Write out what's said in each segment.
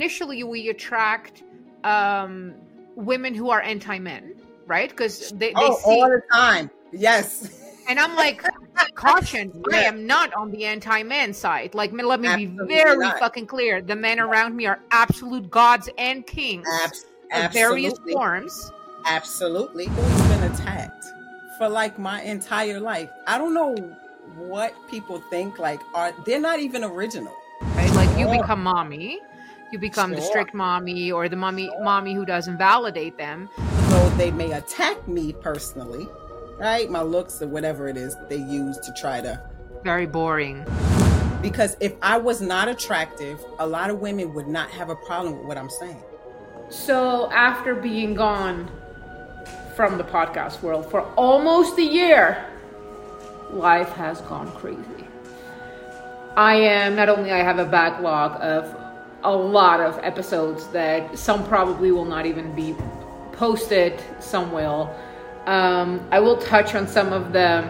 initially we attract women who are anti-men, right? Because they see all the time. Yes. And I'm like, caution, I Yes. am not on the anti-man side. Like, let me Absolutely be very not. fucking clear. The men around me are absolute gods and kings of various Absolutely. forms. Absolutely. Always been attacked for like my entire life. I don't know what people think, like, they're not even original. Right? Like, you become mommy. You become the Sure. strict mommy or the mommy who doesn't validate them. So they may attack me personally, right? My looks or whatever it is they use to try to. Very boring. Because if I was not attractive, a lot of women would not have a problem with what I'm saying. So after being gone from the podcast world for almost a year, life has gone crazy. I have a backlog of a lot of episodes that some probably will not even be posted, some will. I will touch on some of the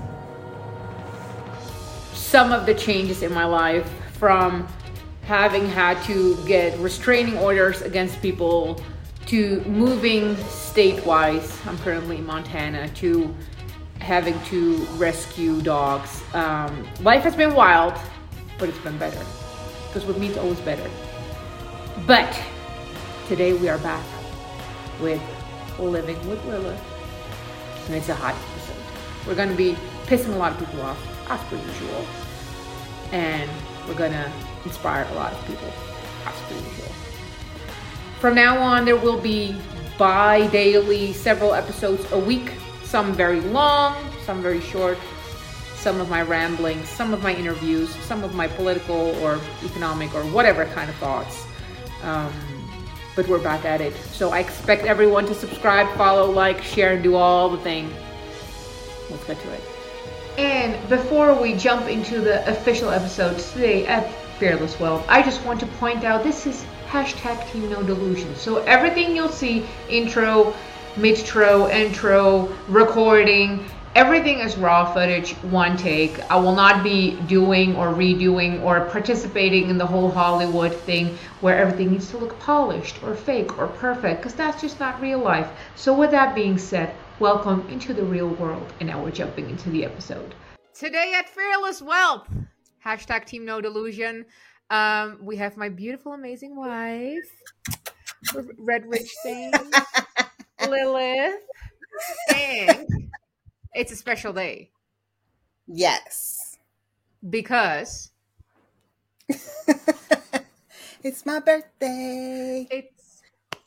changes in my life, from having had to get restraining orders against people, to moving state-wise, I'm currently in Montana, to having to rescue dogs. Life has been wild, but it's been better. Because with me, it's always better. But today we are back with Living with Lilith. And it's a hot episode. We're going to be pissing a lot of people off, as per usual. And we're going to inspire a lot of people, as per usual. From now on, there will be bi-daily, several episodes a week. Some very long, some very short. Some of my ramblings, some of my interviews, some of my political or economic or whatever kind of thoughts. But we're back at it. So I expect everyone to subscribe, follow, like, share, and do all the things. Let's get to it. And before we jump into the official episode today at Fearless Wealth, I just want to point out this is hashtag Team No Delusion. So everything you'll see, intro, mid-tro, intro, recording, everything is raw footage, one take. I will not be doing or redoing or participating in the whole Hollywood thing where everything needs to look polished or fake or perfect, because that's just not real life. So with that being said, welcome into the real world, and now we're jumping into the episode. Today at Fearless Wealth, hashtag Team No Delusion, we have my beautiful, amazing wife, Red Rich Thing, Lilith, and it's a special day. Yes. Because it's my birthday. It's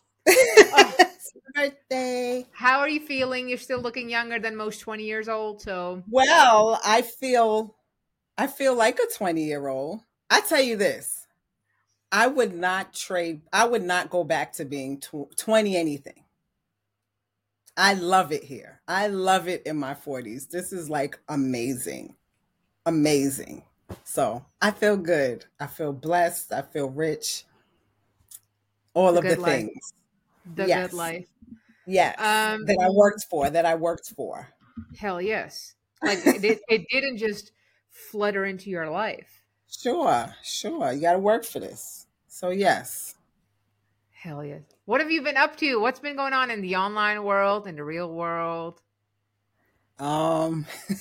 my birthday. How are you feeling? You're still looking younger than most 20 years old, so. Well, I feel like a 20-year-old. I tell you this, I would not go back to being 20 anything. I love it here. I love it in my 40s. This is like amazing. Amazing. So I feel good. I feel blessed. I feel rich. All of the things. The good life. Yes. That I worked for. Hell yes. Like it didn't just flutter into your life. Sure. You got to work for this. So yes. Hell yes. What have you been up to? What's been going on in the online world, in the real world? I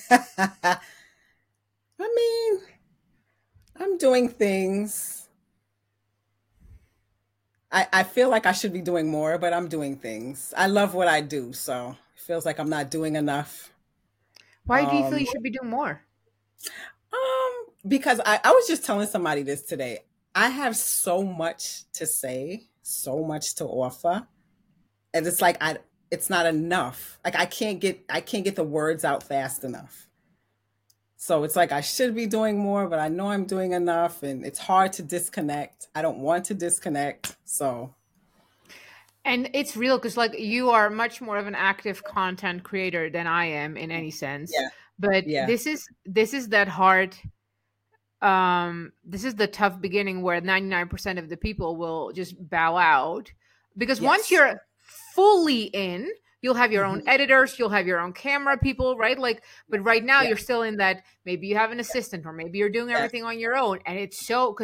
mean, I'm doing things. I feel like I should be doing more, but I'm doing things. I love what I do, so it feels like I'm not doing enough. Why do you feel you should be doing more? Because I was just telling somebody this today. I have so much to say, so much to offer, and it's like it's not enough. Like I can't get the words out fast enough. So it's like I should be doing more, but I know I'm doing enough, and it's hard to disconnect. I don't want to disconnect. So. And it's real because like you are much more of an active content creator than I am in any sense. Yeah. But this is that hard. This is the tough beginning where 99% of the people will just bow out, because once you're fully in, you'll have your own editors, you'll have your own camera people, right? Like, but right now you're still in that, maybe you have an assistant or maybe you're doing everything on your own. And it's so, because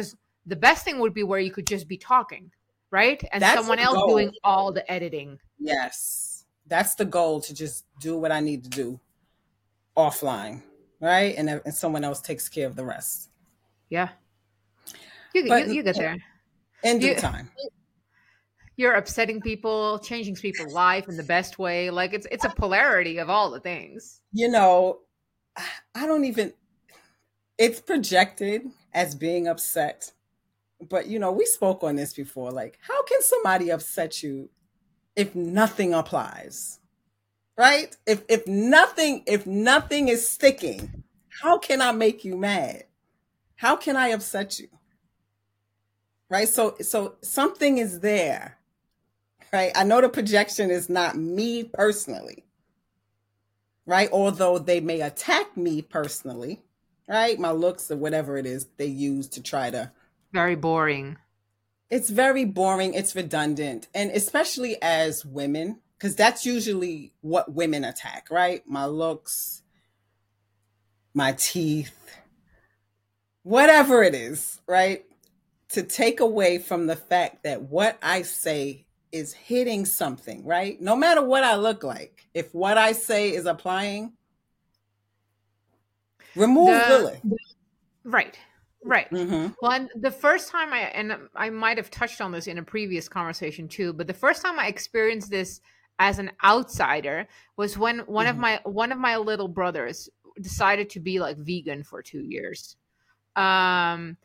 the best thing would be where you could just be talking, right? And That's someone the else goal. doing all the editing. Yes. That's the goal, to just do what I need to do offline, right? And someone else takes care of the rest. Yeah. But You get there. in due You, time. you're upsetting people, changing people's life in the best way. Like it's a polarity of all the things. You know, I don't even, it's projected as being upset. But you know, we spoke on this before. Like, how can somebody upset you if nothing applies? Right? If nothing is sticking, how can I make you mad? How can I upset you? Right? So something is there. Right? I know the projection is not me personally. Right? Although they may attack me personally, right? My looks or whatever it is they use to try to. Very boring. It's very boring. It's redundant. And especially as women, because that's usually what women attack, right? My looks, my teeth, whatever it is, right? To take away from the fact that what I say is hitting something, right? No matter what I look like, if what I say is applying, remove Lilith. Right. Mm-hmm. Well, and the first time I might have touched on this in a previous conversation too, but the first time I experienced this as an outsider was when one of my little brothers decided to be like vegan for 2 years. And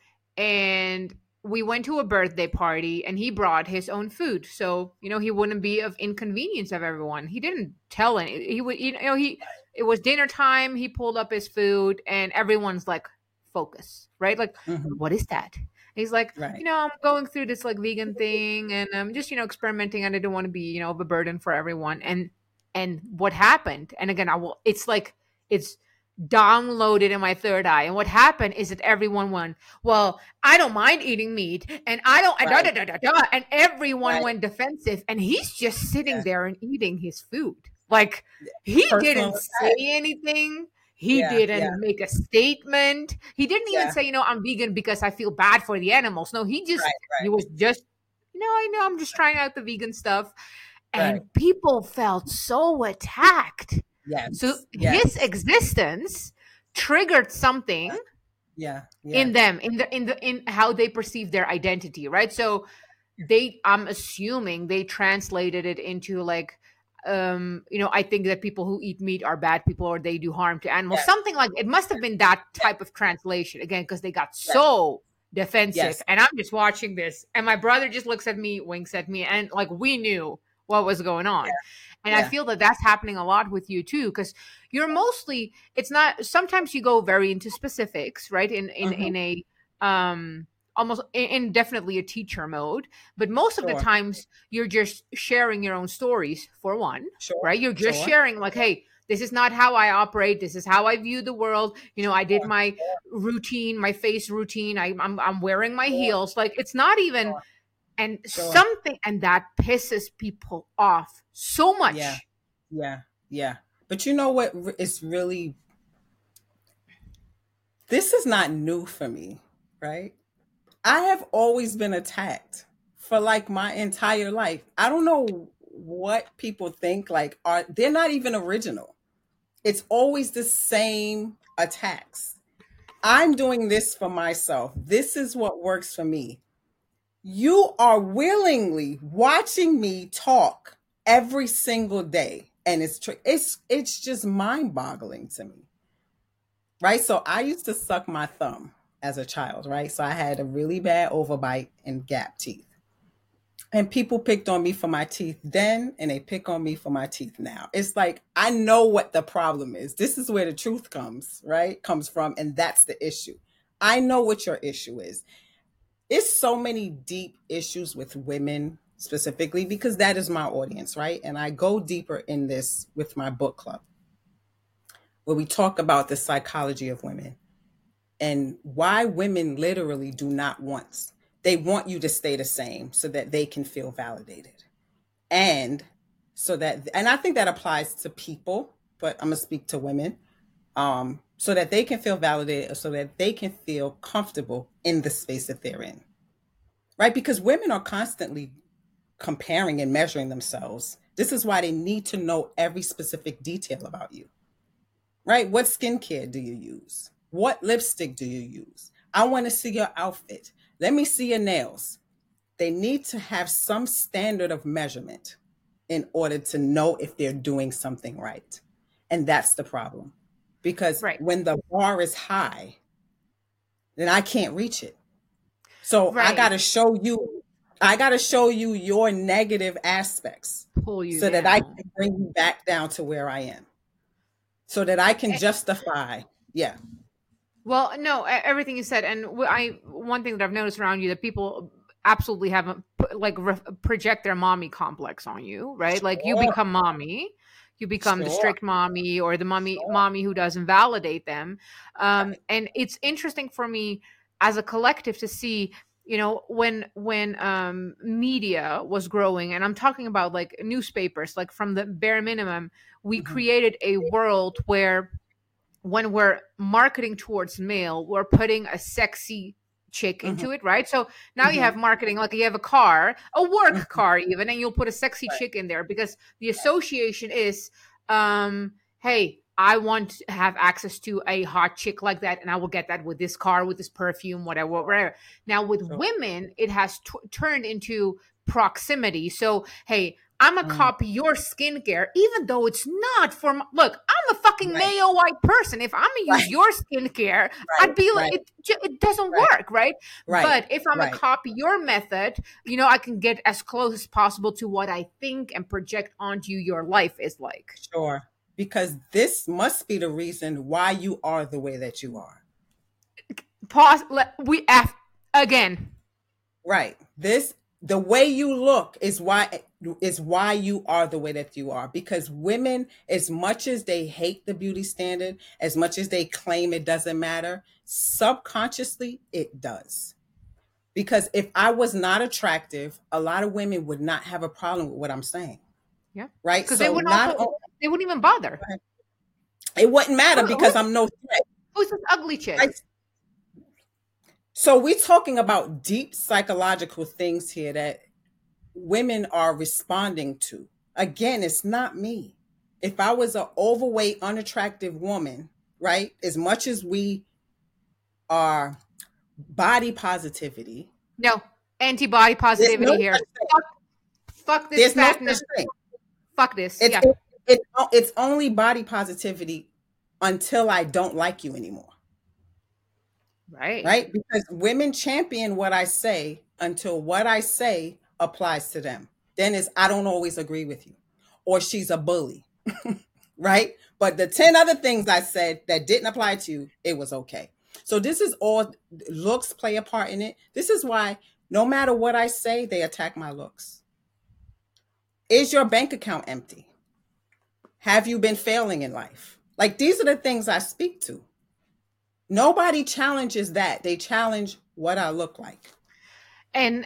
we went to a birthday party and he brought his own food. So, he wouldn't be of inconvenience of everyone. He didn't tell any, he would, it was dinner time. He pulled up his food and everyone's like, focus, right? Like, what is that? And he's like, right. I'm going through this like vegan thing and I'm just, experimenting and I don't want to be, of a burden for everyone. And what happened? And again, it's like, it's downloaded in my third eye. And what happened is that everyone went, well, I don't mind eating meat and I don't, right. And everyone right. went defensive and he's just sitting there and eating his food. Like he didn't say anything. He didn't make a statement. He didn't even say, I'm vegan because I feel bad for the animals. No, he just, he was just, I know I'm just trying out the vegan stuff. And people felt so attacked. Yes. So his existence triggered something in them, in how they perceive their identity, right? So I'm assuming they translated it into like, I think that people who eat meat are bad people or they do harm to animals. Something like it must have been that type of translation again, because they got so defensive. And I'm just watching this and my brother just looks at me, winks at me, and like we knew what was going on. And I feel that that's happening a lot with you too, because you're mostly, it's not, sometimes you go very into specifics, right? In a, almost in definitely a teacher mode, but most of the times you're just sharing your own stories for one, right? You're just sharing like, hey, this is not how I operate. This is how I view the world. I did my routine, my face routine. I'm wearing my heels. Like it's not even, and something, and that pisses people off so much. Yeah. But you know what? It's really, this is not new for me, right? I have always been attacked for like my entire life. I don't know what people think, like they're not even original. It's always the same attacks. I'm doing this for myself. This is what works for me. You are willingly watching me talk every single day. And it's just mind-boggling to me. Right? So I used to suck my thumb as a child, right? So I had a really bad overbite and gap teeth. And people picked on me for my teeth then, and they pick on me for my teeth now. It's like, I know what the problem is. This is where the truth comes, right? Comes from, and that's the issue. I know what your issue is. It's so many deep issues with women specifically, because that is my audience, right? And I go deeper in this with my book club, where we talk about the psychology of women. And why women literally do not want. They want you to stay the same so that they can feel validated. And I think that applies to people, but I'm going to speak to women, so that they can feel validated, so that they can feel comfortable in the space that they're in. right? Because women are constantly comparing and measuring themselves. This is why they need to know every specific detail about you, right? What skincare do you use? What lipstick do you use? I want to see your outfit. Let me see your nails. They need to have some standard of measurement in order to know if they're doing something right. And that's the problem. Because Right. when the bar is high, then I can't reach it. So I Right. got to show you your negative aspects Pull you so that I down. can bring you back down to where I am. So that I can justify. Yeah. Well, no, everything you said, and one thing that I've noticed around you that people absolutely have project their mommy complex on you, right? Like you Sure. become mommy, you become the Sure. strict mommy or the mommy who doesn't validate them. And it's interesting for me as a collective to see, you know, when media was growing, and I'm talking about like newspapers, like from the bare minimum, we created a world where when we're marketing towards male, we're putting a sexy chick into it, right? So now you have marketing, like you have a car, a work car even, and you'll put a sexy chick in there because the association is, hey, I want to have access to a hot chick like that, and I will get that with this car, with this perfume, whatever. Now with women, it has turned into proximity. So, hey, I'm gonna copy your skincare, even though it's not for look, I'm a fucking Mayo white person. If I'm gonna use your skincare, I'd be like, it doesn't work, right? But if I'm gonna copy your method, you know, I can get as close as possible to what I think and project onto you your life is like. Sure. Because this must be the reason why you are the way that you are. Pause. Again. Right. The way you look is why you are the way that you are. Because women, as much as they hate the beauty standard, as much as they claim it doesn't matter, subconsciously it does. Because if I was not attractive, a lot of women would not have a problem with what I'm saying. Yeah. Right. Because they wouldn't even bother. It wouldn't matter because I'm no threat. Who's this ugly chick? Right? So we're talking about deep psychological things here that women are responding to. Again, it's not me. If I was an overweight, unattractive woman, right, as much as we are body positivity. No, anti-body positivity here. Fuck this fatness. Fuck this. It's only body positivity until I don't like you anymore. Right? Because women champion what I say until what I say applies to them. Then it's, I don't always agree with you. Or she's a bully. Right? But the 10 other things I said that didn't apply to you, it was okay. So this is all, looks play a part in it. This is why no matter what I say, they attack my looks. Is your bank account empty? Have you been failing in life? Like, these are the things I speak to. Nobody challenges that. They challenge what I look like. And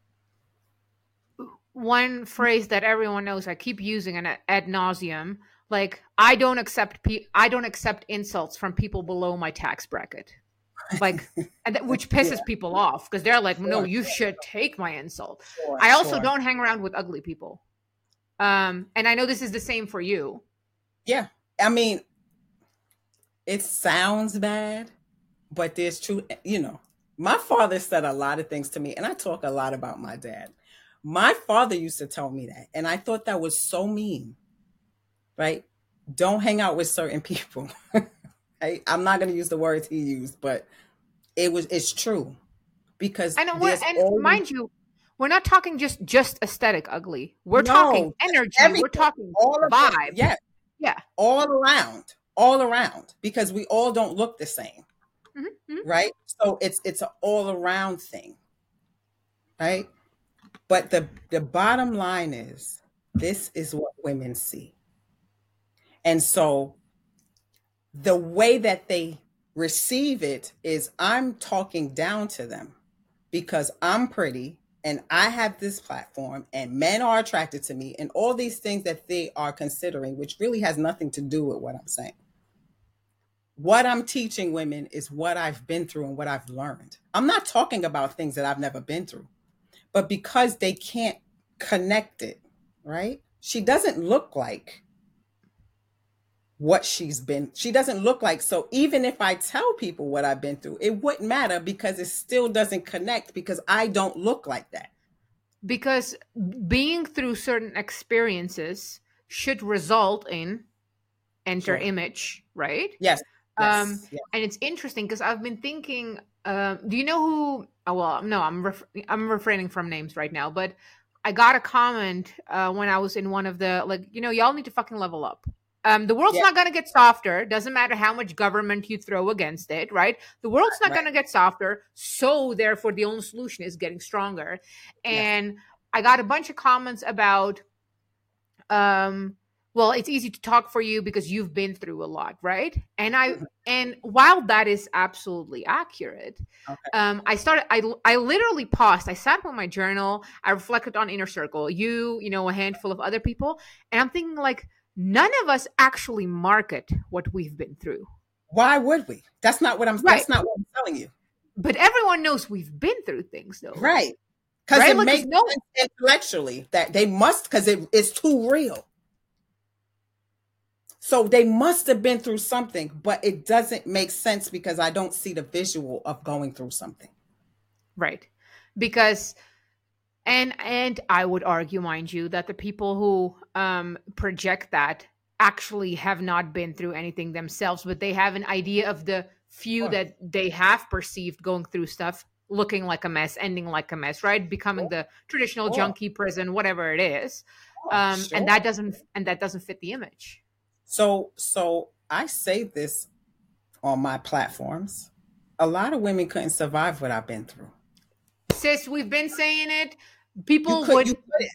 one phrase that everyone knows, I keep using it ad nauseum, like, I don't accept insults from people below my tax bracket. Like, which pisses people off because they're like, no, you should take my insult. I also don't hang around with ugly people. And I know this is the same for you. Yeah. I mean, it sounds bad, but there's true, you know, my father said a lot of things to me, and I talk a lot about my dad. My father used to tell me that, and I thought that was so mean, right? Don't hang out with certain people. I'm not going to use the words he used, but it's true. Because mind you, we're not talking just aesthetic ugly. We're talking energy. Everything. We're talking all vibe. Yeah. Yeah. All around, because we all don't look the same. Mm-hmm. Right? So it's an all around thing. Right? But the bottom line is, this is what women see. And so the way that they receive it is, I'm talking down to them because I'm pretty and I have this platform and men are attracted to me and all these things that they are considering, which really has nothing to do with what I'm saying. What I'm teaching women is what I've been through and what I've learned. I'm not talking about things that I've never been through. but because they can't connect it, right? She doesn't look like what she doesn't look like. So even if I tell people what I've been through, it wouldn't matter because it still doesn't connect because I don't look like that. Because being through certain experiences should result in enter image, right? Yes. Yes. And it's interesting because I've been thinking, do you know who, oh, well, no, I'm refraining from names right now, but I got a comment when I was in one of the, like, y'all need to fucking level up. The world's not going to get softer. Doesn't matter how much government you throw against it, right? The world's not going to get softer. So therefore the only solution is getting stronger. And I got a bunch of comments about, well, it's easy to talk for you because you've been through a lot, right? And while that is absolutely accurate, I literally paused. I sat with my journal. I reflected on Inner Circle, a handful of other people. And I'm thinking, like, none of us actually market what we've been through. Why would we? That's not what I'm telling you. But everyone knows we've been through things, though. Right. Because it makes sense intellectually that they must, because it's too real. So they must have been through something, but it doesn't make sense because I don't see the visual of going through something. Right. Because, and I would argue, mind you, that the people who project that actually have not been through anything themselves, but they have an idea of the few that they have perceived going through stuff, looking like a mess, ending like a mess, right? Becoming the traditional junkie prison, whatever it is. And that doesn't fit the image. So I say this on my platforms. A lot of women couldn't survive what I've been through. Sis, we've been saying it. People would,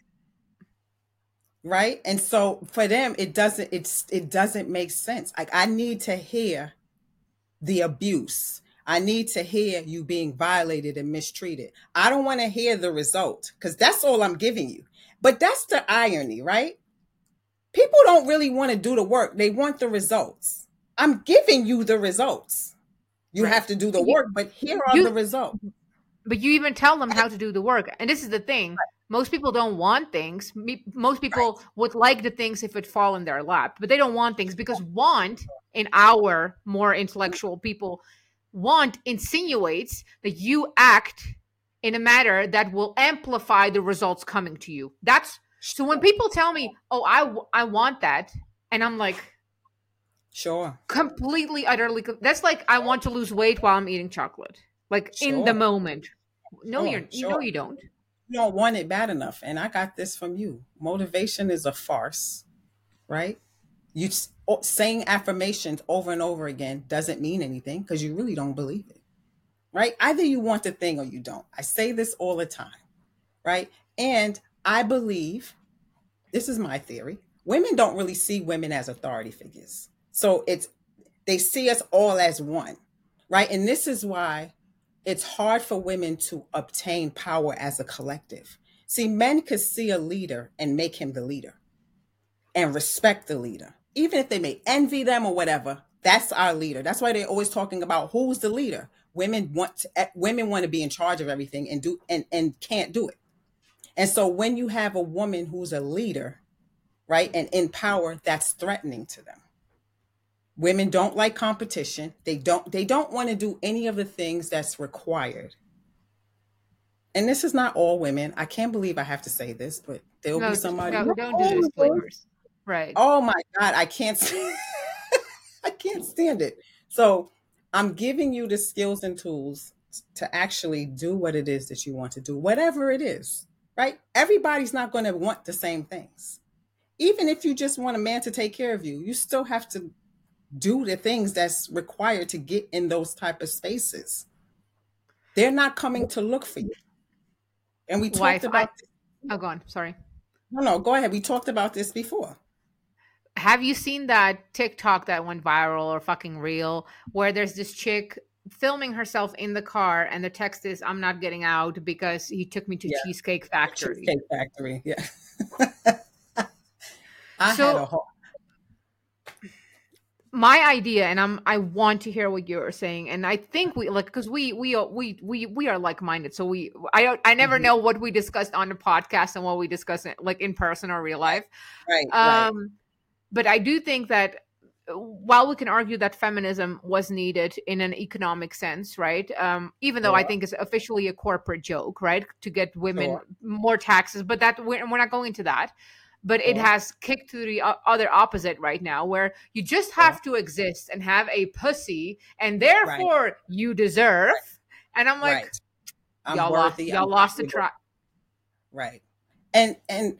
right? And so for them, it doesn't make sense. Like, I need to hear the abuse. I need to hear you being violated and mistreated. I don't want to hear the result because that's all I'm giving you. But that's the irony, right? People don't really want to do the work. They want the results. I'm giving you the results. You have to do the work, but here are the results. But you even tell them how to do the work. And this is the thing. Right. Most people don't want things. Most people would like the things if it fall in their lap, but they don't want things because want, in our more intellectual people, want insinuates that you act in a manner that will amplify the results coming to you. So when people tell me, oh, I want that, and I'm like, sure, completely, utterly, that's like, I want to lose weight while I'm eating chocolate, like in the moment. No, you don't. You don't want it bad enough. And I got this from you. Motivation is a farce, right? You saying affirmations over and over again doesn't mean anything because you really don't believe it, right? Either you want the thing or you don't. I say this all the time, right? And I believe, this is my theory, women don't really see women as authority figures. So they see us all as one, right? And this is why it's hard for women to obtain power as a collective. See, men could see a leader and make him the leader and respect the leader. Even if they may envy them or whatever, that's our leader. That's why they're always talking about who's the leader. Women want to be in charge of everything and can't do it. And so when you have a woman who's a leader, right, and in power, that's threatening to them. Women don't like competition. They don't want to do any of the things that's required. And this is not all women. I can't believe I have to say this, but there'll be somebody. No, don't do disclaimers. Right. Oh my God, I can't I can't stand it. So I'm giving you the skills and tools to actually do what it is that you want to do, whatever it is, right? Everybody's not going to want the same things. Even if you just want a man to take care of you, you still have to do the things that's required to get in those type of spaces. They're not coming to look for you. And we talked about oh, go on. Sorry. No, go ahead. We talked about this before. Have you seen that TikTok that went viral or fucking reel where there's this chick filming herself in the car and the text is, "I'm not getting out because he took me to Cheesecake Factory." Cheesecake Factory, yeah. I had a whole... my idea, and I want to hear what you're saying, and I think we like, because we are like-minded, so I never Mhm. know what we discussed on the podcast and what we discuss like in person or real life. Right. But I do think that while we can argue that feminism was needed in an economic sense, right? Even though I Sure. think it's officially a corporate joke, right, to get women Sure. more taxes, but that we're not going into that. But it Sure. has kicked to the other opposite right now, where you just Sure. have to exist and have a pussy, and Right. therefore you deserve. And I'm like, Right. I'm y'all worthy. y'all I'm lost the valuable. track. Right. And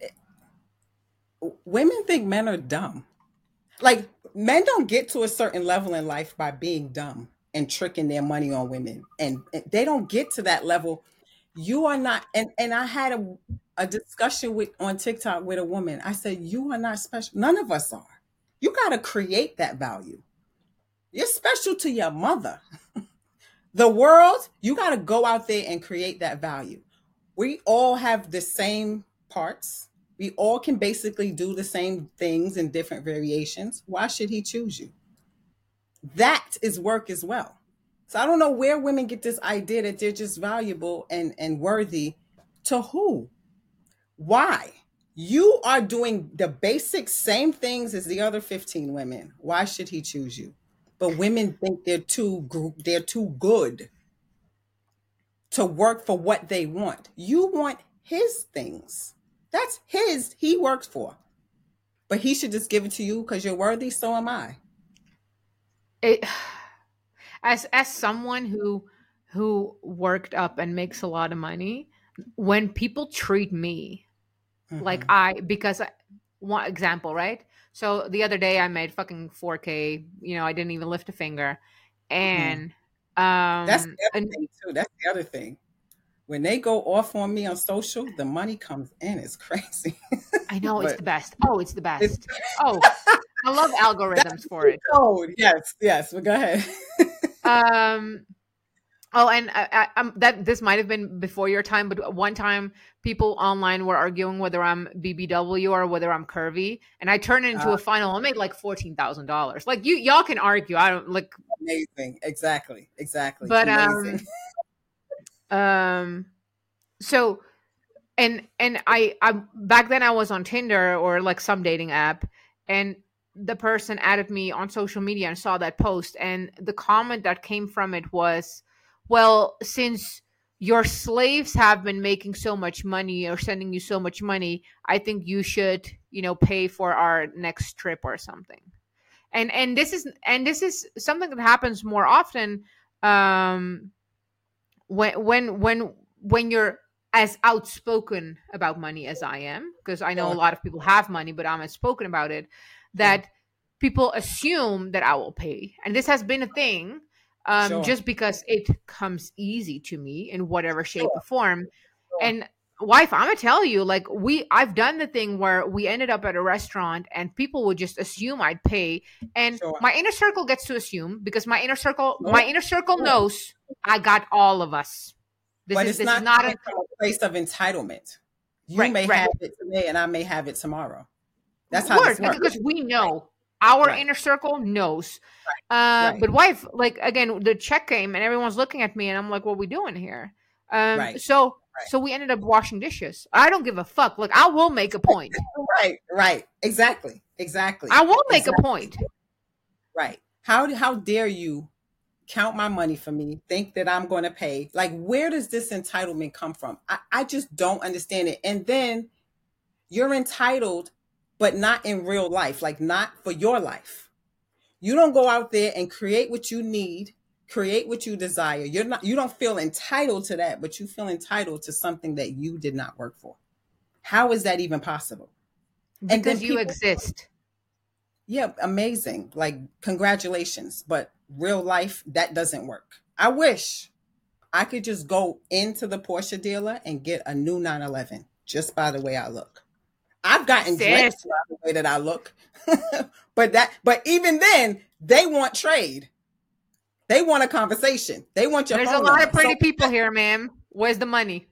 women think men are dumb. Like, men don't get to a certain level in life by being dumb and tricking their money on women. And they don't get to that level. You are not. And I had a discussion on TikTok with a woman. I said, you are not special. None of us are. You got to create that value. You're special to your mother. The world, you got to go out there and create that value. We all have the same parts. We all can basically do the same things in different variations. Why should he choose you? That is work as well. So I don't know where women get this idea that they're just valuable and worthy. To who? Why? You are doing the basic same things as the other 15 women. Why should he choose you? But women think they're too good to work for what they want. You want his things. That's he works for. But he should just give it to you because you're worthy, so am I. As someone who worked up and makes a lot of money, when people treat me like one example, right? So the other day I made fucking 4K, I didn't even lift a finger. And that's the other thing too. That's the other thing. When they go off on me on social, the money comes in. It's crazy. I know. It's the best. Oh, it's the best. I love algorithms for it. Oh, yes. Well, go ahead. Oh, and that this might have been before your time, but one time people online were arguing whether I'm BBW or whether I'm curvy, and I turned it into a final. I made like $14,000. Like y'all can argue. I don't like. Amazing. Exactly. But amazing. So, and I back then I was on Tinder or like some dating app, and the person added me on social media and saw that post, and the comment that came from it was, well, since your slaves have been making so much money or sending you so much money, I think you should, pay for our next trip or something. And this is something that happens more often when you're as outspoken about money as I am, because I know a lot of people have money, but I'm outspoken about it, that people assume that I will pay. And this has been a thing. Just because it comes easy to me in whatever shape or form. And wife, I'm gonna tell you, like I've done the thing where we ended up at a restaurant and people would just assume I'd pay, and my inner circle gets to assume because my inner circle knows I got all of us. This is not a place of entitlement. You may have it today, and I may have it tomorrow. That's how this works. Because we know. Our inner circle knows. But wife, like, again, the check came and everyone's looking at me and I'm like, what are we doing here? So we ended up washing dishes. I don't give a fuck. Like, I will make a point. Right. Exactly. I will make a point. Right. How dare you count my money for me, think that I'm going to pay? Like, where does this entitlement come from? I just don't understand it. And then you're entitled, but not in real life, like not for your life. You don't go out there and create what you need, create what you desire. You don't feel entitled to that, but you feel entitled to something that you did not work for. How is that even possible? Because you exist. Yeah, amazing. Like, congratulations. But real life, that doesn't work. I wish I could just go into the Porsche dealer and get a new 911 just by the way I look. I've gotten dressed by the way that I look. but even then, they want trade. They want a conversation. They want your phone number. There's a lot of pretty people here, ma'am. Where's the money?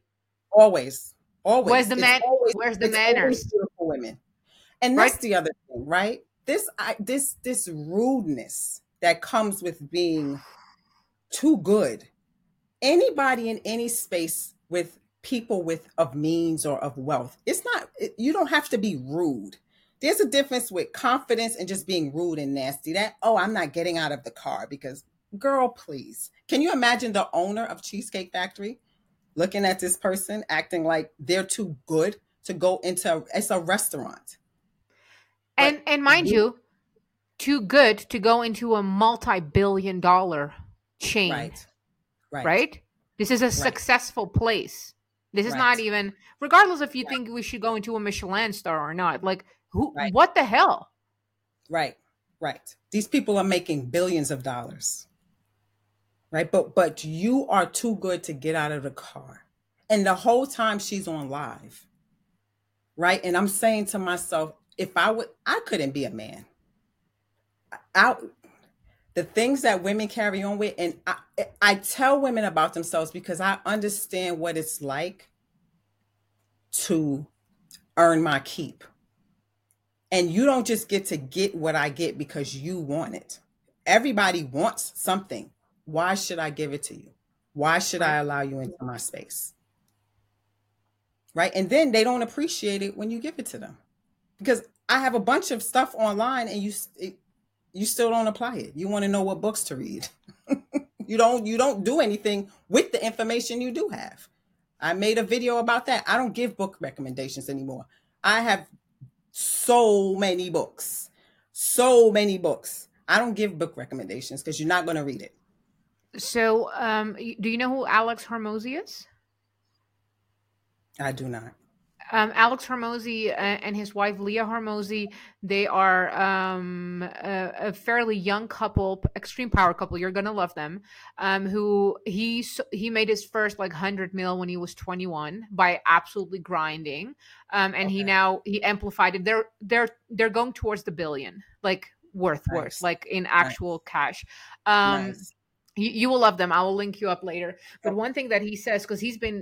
Always. Where's the man? Where's the manners? Beautiful women. And that's the other thing, right? this rudeness that comes with being too good. Anybody in any space with people with of means or of wealth, it's not, you don't have to be rude. There's a difference with confidence and just being rude and nasty. That, oh, I'm not getting out of the car because, girl, please. Can you imagine the owner of Cheesecake Factory looking at this person acting like they're too good to go into, it's a restaurant. And mind you, too good to go into a multi-billion-dollar chain. Right? This is a successful place. This is not even, regardless if you think we should go into a Michelin star or not. Like, what the hell? Right. These people are making billions of dollars. Right? But you are too good to get out of the car. And the whole time she's on live. Right? And I'm saying to myself, if I couldn't be a man. The things that women carry on with, and I tell women about themselves because I understand what it's like to earn my keep. And you don't just get what I get because you want it. Everybody wants something. Why should I give it to you? Why should I allow you into my space? Right? And then they don't appreciate it when you give it to them. Because I have a bunch of stuff online and you still don't apply it. You want to know what books to read. You don't do anything with the information you do have. I made a video about that. I don't give book recommendations anymore. I have so many books. I don't give book recommendations because you're not going to read it. So, do you know who Alex Hormozy is? I do not. Alex Hormozy and his wife Leah Hormozy, they are a fairly young couple, extreme power couple. You're gonna love them. Who he made his first like 100 mil when he was 21 by absolutely grinding. And he amplified it. They're going towards the billion, like worth, like in actual cash. You will love them. I will link you up later. But one thing that he says, because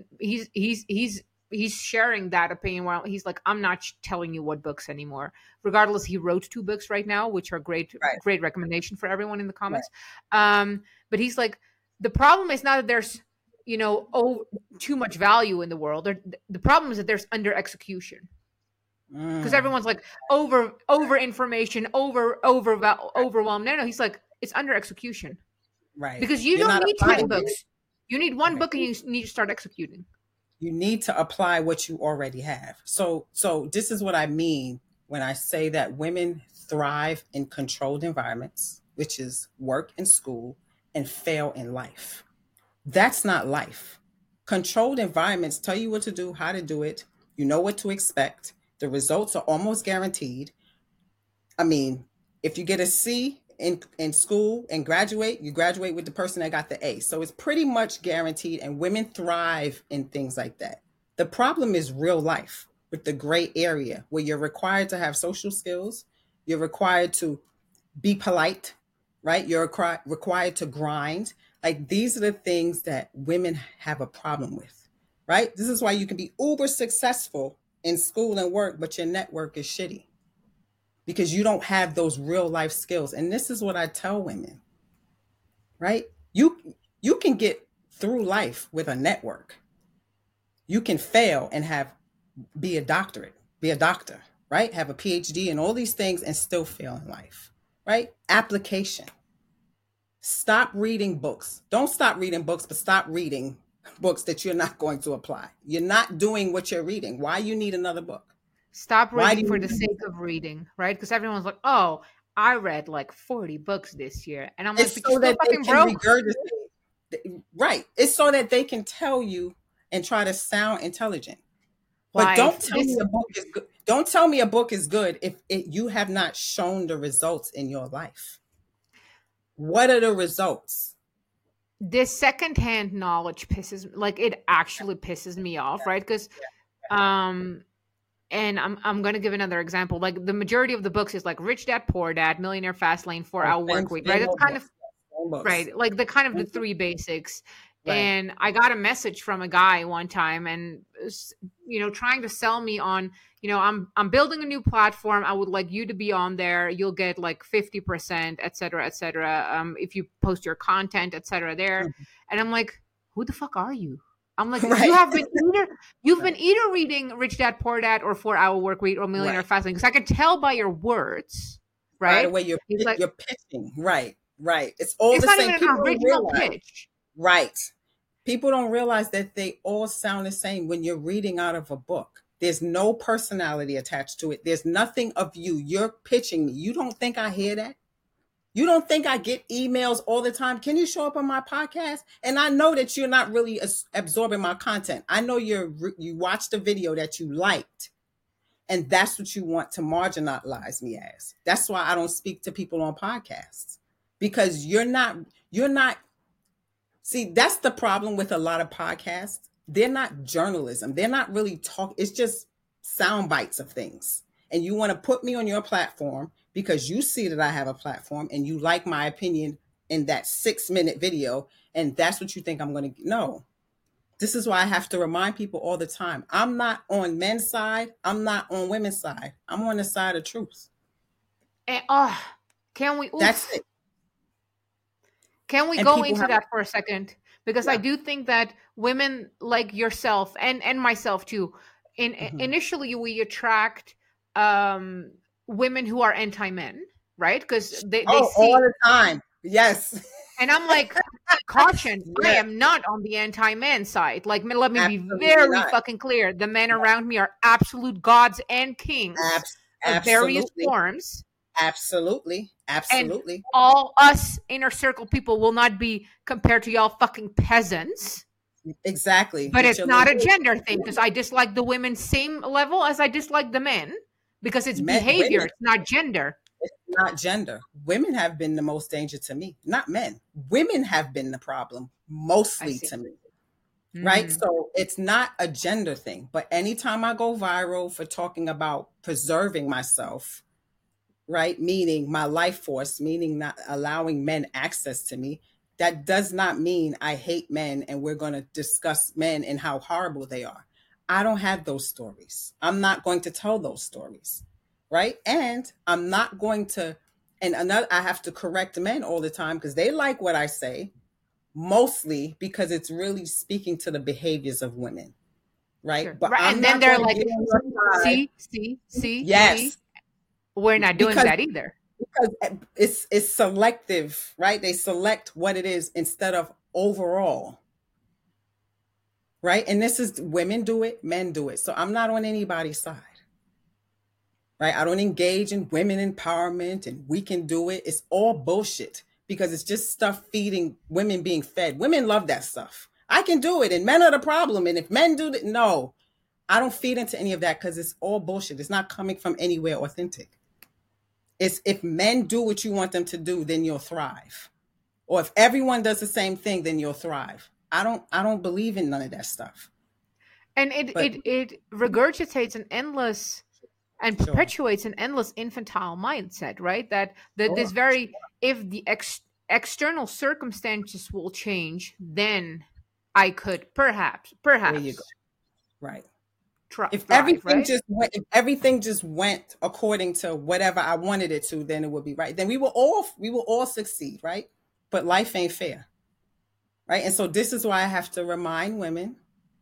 he's sharing that opinion while he's like, I'm not telling you what books anymore. Regardless, he wrote 2 books right now, which are great recommendation for everyone in the comments. But he's like, the problem is not that there's, too much value in the world. The problem is that there's under execution. Because everyone's like over information, overwhelmed. No, he's like, it's under execution. Right. Because you don't need 10 books. You need 1 book and you need to start executing. You need to apply what you already have. So this is what I mean when I say that women thrive in controlled environments, which is work and school, and fail in life. That's not life. Controlled environments tell you what to do, how to do it. You know what to expect. The results are almost guaranteed. I mean, if you get a C in school and you graduate with the person that got the A. So it's pretty much guaranteed, and women thrive in things like that. The problem is real life with the gray area where you're required to have social skills. You're required to be polite, right? You're required to grind. Like, these are the things that women have a problem with, right? This is why you can be uber successful in school and work, but your network is shitty. Because you don't have those real life skills. And this is what I tell women, right? You can get through life with a network. You can fail and be a doctor, right? Have a PhD and all these things and still fail in life, right? Application. Stop reading books. Don't stop reading books, but stop reading books that you're not going to apply. You're not doing what you're reading. Why you need another book? Stop reading for the sake of reading, right? Because everyone's like, oh, I read like 40 books this year. And I'm like, but you're still fucking broke. Right. It's so that they can tell you and try to sound intelligent. Why? But don't tell me a book is good. Don't tell me a book is good if you have not shown the results in your life. What are the results? This secondhand knowledge actually pisses me off, right? Because and I'm going to give another example. Like, the majority of the books is like Rich Dad, Poor Dad, Millionaire Fast Lane, 4 Hour Work Week, right? It's kind of right, like the 3 basics. Right. And I got a message from a guy one time, and trying to sell me on, I'm building a new platform. I would like you to be on there. You'll get like 50%, et cetera, if you post your content, et cetera, there. Mhm. And I'm like, who the fuck are you? I'm like, Right. you've been either reading Rich Dad Poor Dad or 4 Hour Work Week or Millionaire Right. Fasting, because I can tell by your words, By right? the way, you're like, pitching. Right. It's all it's the not same. even People an don't original realize. pitch. Right. People don't realize that they all sound the same when you're reading out of a book. There's no personality attached to it. There's nothing of you. You're pitching me. You don't think I hear that? You don't think I get emails all the time? Can you show up on my podcast? And I know that you're not really absorbing my content. I know you watched the video that you liked, and that's what you want to marginalize me as. That's why I don't speak to people on podcasts, because you're not. See, that's the problem with a lot of podcasts. They're not journalism. They're not really talk. It's just sound bites of things. And you want to put me on your platform because you see that I have a platform and you like my opinion in that 6-minute video. And that's what you think I'm going to. No, this is why I have to remind people all the time. I'm not on men's side. I'm not on women's side. I'm on the side of truth. And can we? That's it. Can we go into that for a second? Because I do think that women like yourself and myself too, initially we attract women who are anti-men, right? Because they see all the time. Yes. And I'm like, caution, I am not on the anti-man side. Like, let me be very fucking clear. The men around me are absolute gods and kings of various forms. Absolutely. And all us inner circle people will not be compared to y'all fucking peasants. Exactly. But it's not a gender thing, because I dislike the women same level as I dislike the men, because it's behavior. It's not gender. It's not gender. Women have been the most danger to me, not men. Women have been the problem mostly to me. Right? So it's not a gender thing. But anytime I go viral for talking about preserving myself, right, meaning my life force, meaning not allowing men access to me, that does not mean I hate men and we're going to discuss men and how horrible they are. I don't have those stories. I'm not going to tell those stories, right? And I'm not going to, I have to correct men all the time because they like what I say, mostly because it's really speaking to the behaviors of women, right? Sure. But and then they're like, see, yes. See? We're not doing that either. Because it's selective, right? They select what it is instead of overall. Right? And this is, women do it, men do it. So I'm not on anybody's side. Right? I don't engage in women empowerment and we can do it. It's all bullshit because it's just stuff feeding women being fed. Women love that stuff. I can do it and men are the problem. And if men do it, no, I don't feed into any of that because it's all bullshit. It's not coming from anywhere authentic. It's if men do what you want them to do, then you'll thrive. Or if everyone does the same thing, then you'll thrive. I don't believe in none of that stuff. And it regurgitates an endless and perpetuates an endless infantile mindset, right? That this very, if the external circumstances will change, then I could perhaps. There you go. Right. If everything just went according to whatever I wanted it to, then it would be right. Then we will all succeed, right? But life ain't fair. Right? And so this is why I have to remind women,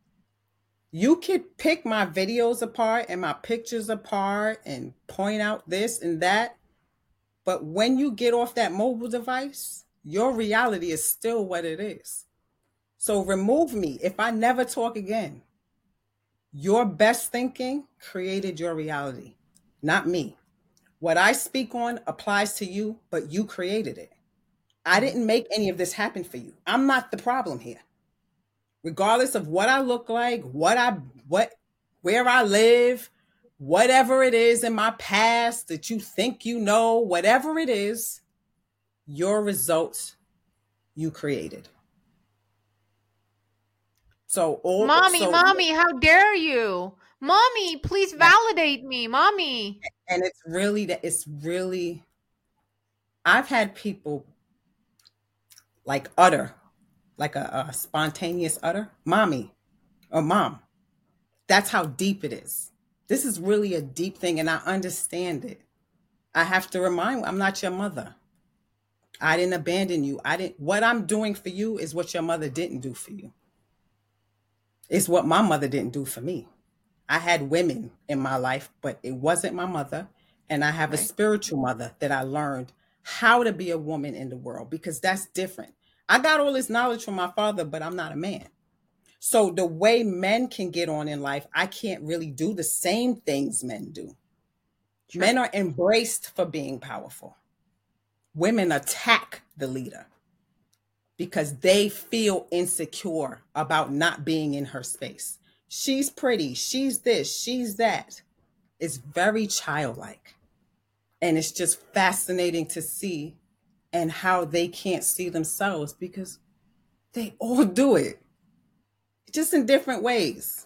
you could pick my videos apart and my pictures apart and point out this and that. But when you get off that mobile device, your reality is still what it is. So remove me if I never talk again. Your best thinking created your reality, not me. What I speak on applies to you, but you created it. I didn't make any of this happen for you. I'm not the problem here. Regardless of what I look like, where I live, whatever it is in my past that you think you know, whatever it is, your results you created. So, mommy, how dare you? Mommy, please validate me, mommy. And it's really, I've had people like utter like a spontaneous utter, mommy or mom. That's how deep it is. This is really a deep thing, and I understand it. I have to remind you, I'm not your mother. I didn't abandon you. What I'm doing for you is what your mother didn't do for you. It's what my mother didn't do for me. I had women in my life, but it wasn't my mother. And I have a Right. spiritual mother that I learned how to be a woman in the world, because that's different. I got all this knowledge from my father, but I'm not a man. So the way men can get on in life, I can't really do the same things men do. Sure. Men are embraced for being powerful. Women attack the leader because they feel insecure about not being in her space. She's pretty, she's this, she's that. It's very childlike. And it's just fascinating to see, and how they can't see themselves because they all do it, just in different ways.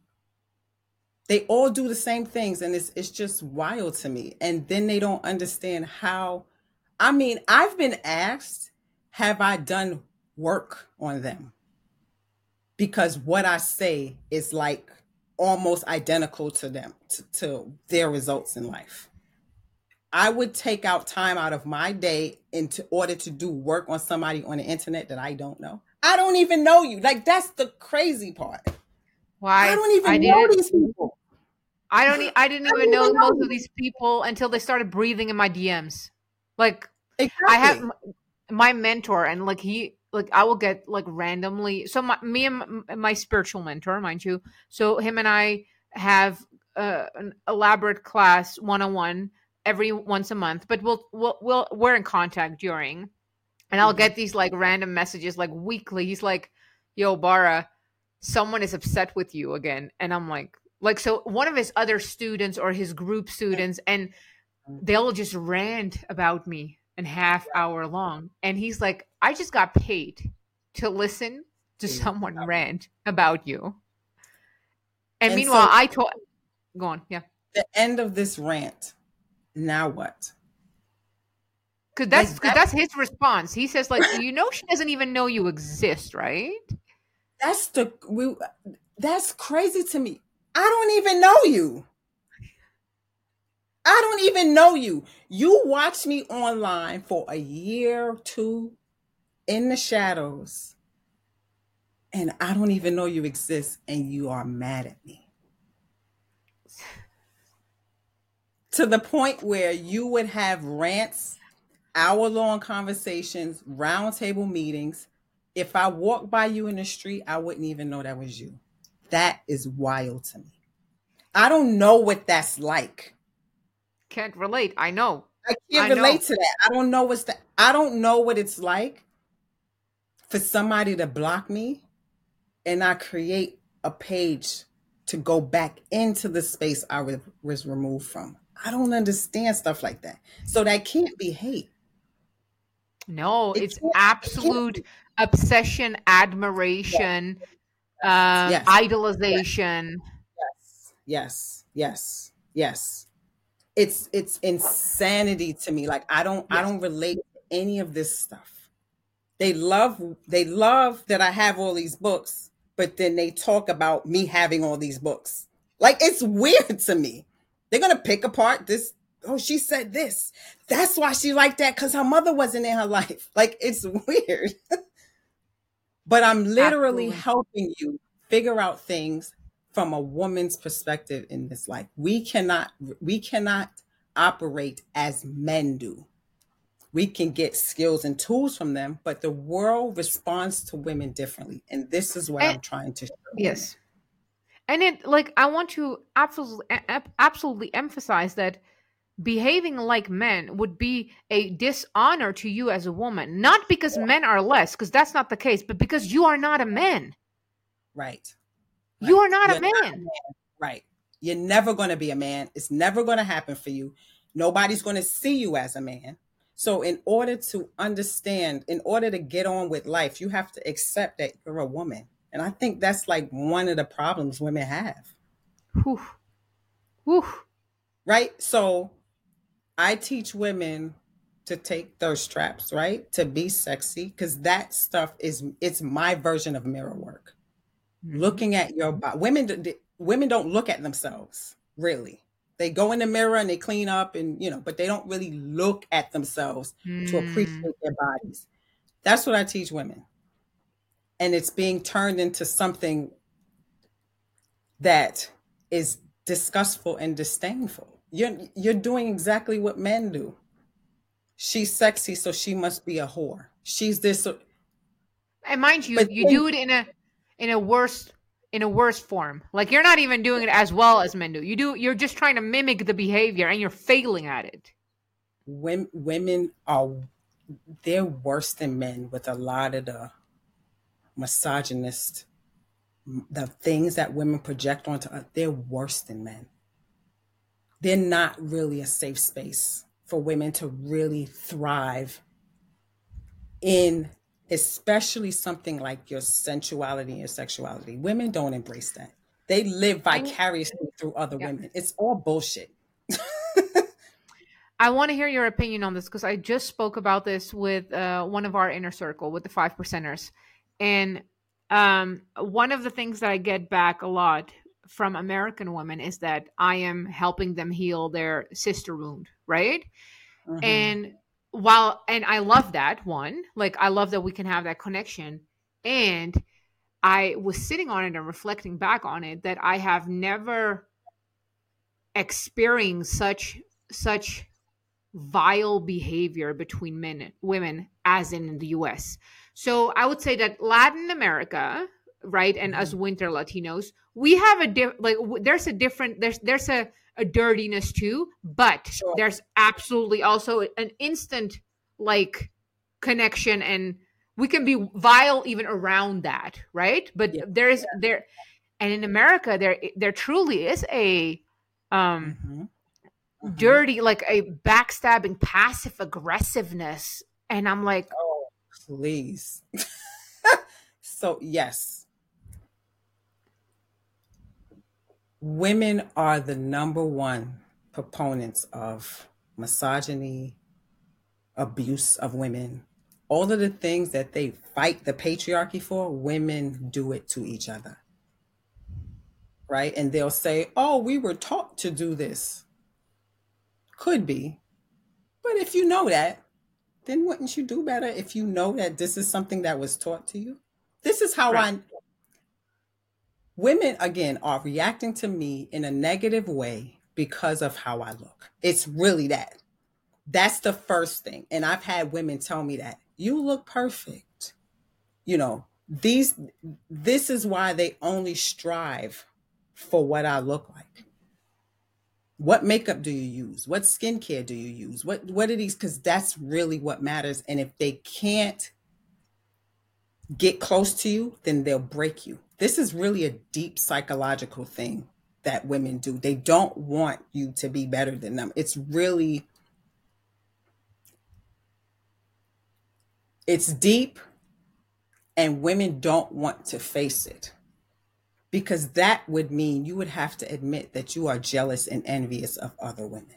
They all do the same things, and it's just wild to me. And then they don't understand how. I mean, I've been asked, have I done work on them? Because what I say is like almost identical to them, to their results in life. I would take out time out of my day in order to do work on somebody on the internet that I don't know. I don't even know you. Like, that's the crazy part. Why? I don't even know these people. I didn't even know most of these people until they started breathing in my DMs. Like, Exactly. I have my mentor, and like I will get like randomly. So me and my spiritual mentor, mind you. So him and I have an elaborate class 1-on-1 every once a month, but we're in contact during, and I'll get these like random messages like weekly. He's like, "Yo, Bara, someone is upset with you again," and I'm like, so one of his other students or his group students, and they'll just rant about me and half hour long. And he's like, I just got paid to listen to someone rant about you. And meanwhile, so go on. Yeah. the end of this rant, now what? Because that's his response. He says, like, she doesn't even know you exist, right? That's crazy to me. I don't even know you. I don't even know you. You watched me online for a year or two in the shadows, and I don't even know you exist, and you are mad at me. To the point where you would have rants, hour-long conversations, roundtable meetings. If I walked by you in the street, I wouldn't even know that was you. That is wild to me. I don't know what that's like. Can't relate. I know. I can't relate to that. I don't know I don't know what it's like for somebody to block me and I create a page to go back into the space I was removed from. I don't understand stuff like that. So that can't be hate. No, it's absolute obsession, admiration, idolization. Yes. It's insanity to me. Like, I don't relate to any of this stuff. They love that I have all these books, but then they talk about me having all these books. Like, it's weird to me. They're gonna pick apart this. Oh, she said this. That's why she liked that, because her mother wasn't in her life. Like, it's weird. But I'm literally helping you figure out things from a woman's perspective in this life. We cannot operate as men do. We can get skills and tools from them, but the world responds to women differently. And this is what I'm trying to show. Yes. And I want to absolutely emphasize that behaving like men would be a dishonor to you as a woman, not because men are less, because that's not the case, but because you are not a man. Right. You are not a man. Right. You're never going to be a man. It's never going to happen for you. Nobody's going to see you as a man. So in order to understand, in order to get on with life, you have to accept that you're a woman. And I think that's like one of the problems women have. Whew. Whew. Right? So I teach women to take thirst traps, right? To be sexy, because that stuff it's my version of mirror work. Mhm. Looking at your body. Women don't look at themselves, really. They go in the mirror and they clean up and, but they don't really look at themselves to Mm. appreciate their bodies. That's what I teach women. And it's being turned into something that is disgustful and disdainful. You're doing exactly what men do. She's sexy, so she must be a whore. She's this. And mind you, But you do it in a worse form. Like you're not even doing it as well as men do. You're just trying to mimic the behavior and you're failing at it. Women they're worse than men with a lot of the misogynist, the things that women project onto us. They're worse than men. They're not really a safe space for women to really thrive in, especially something like your sensuality and your sexuality. Women don't embrace that. They live vicariously through other women. It's all bullshit. I want to hear your opinion on this because I just spoke about this with one of our inner circle with the 5%ers. And one of the things that I get back a lot from American women is that I am helping them heal their sister wound, right? Mm-hmm. And I love that one. Like I love that we can have that connection. And I was sitting on it and reflecting back on it that I have never experienced such vile behavior between men and women as in the US. So I would say that Latin America, right, and us winter Latinos, we have there's a dirtiness too, but Sure. there's absolutely also an instant like connection, and we can be vile even around that, right? But there and in America there truly is a dirty, like a backstabbing, passive aggressiveness. And I'm like, oh, please. So, yes, women are the number one proponents of misogyny, abuse of women. All of the things that they fight the patriarchy for, women do it to each other. Right? And they'll say, oh, we were taught to do this. Could be. But if you know that, then wouldn't you do better if you know that this is something that was taught to you? This is how right. Women, again, are reacting to me in a negative way because of how I look. It's really that. That's the first thing. And I've had women tell me that. You look perfect. This is why they only strive for what I look like. What makeup do you use? What skincare do you use? What are these? Because that's really what matters. And if they can't get close to you, then they'll break you. This is really a deep psychological thing that women do. They don't want you to be better than them. It's deep, and women don't want to face it. Because that would mean you would have to admit that you are jealous and envious of other women.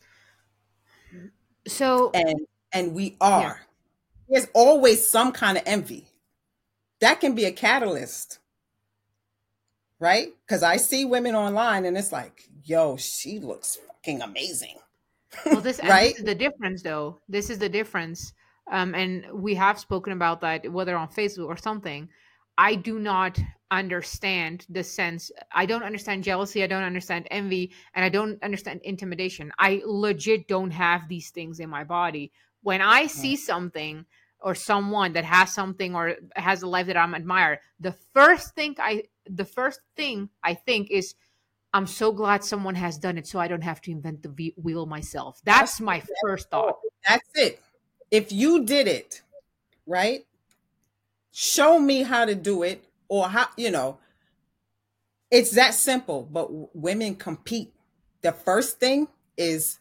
So and we are. Yeah. There's always some kind of envy. That can be a catalyst. Right? Because I see women online and it's like, yo, she looks fucking amazing. Well, this, right? This is the difference, though. This is the difference. And we have spoken about that, whether on Facebook or something. I do not understand the sense. I don't understand jealousy. I don't understand envy. And I don't understand intimidation. I legit don't have these things in my body. When I see something or someone that has something or has a life that I'm admire, the first thing I think is, I'm so glad someone has done it so I don't have to invent the wheel myself. That's my first thought. That's it. If you did it, right? Show me how to do it, or how, it's that simple. But women compete. The first thing is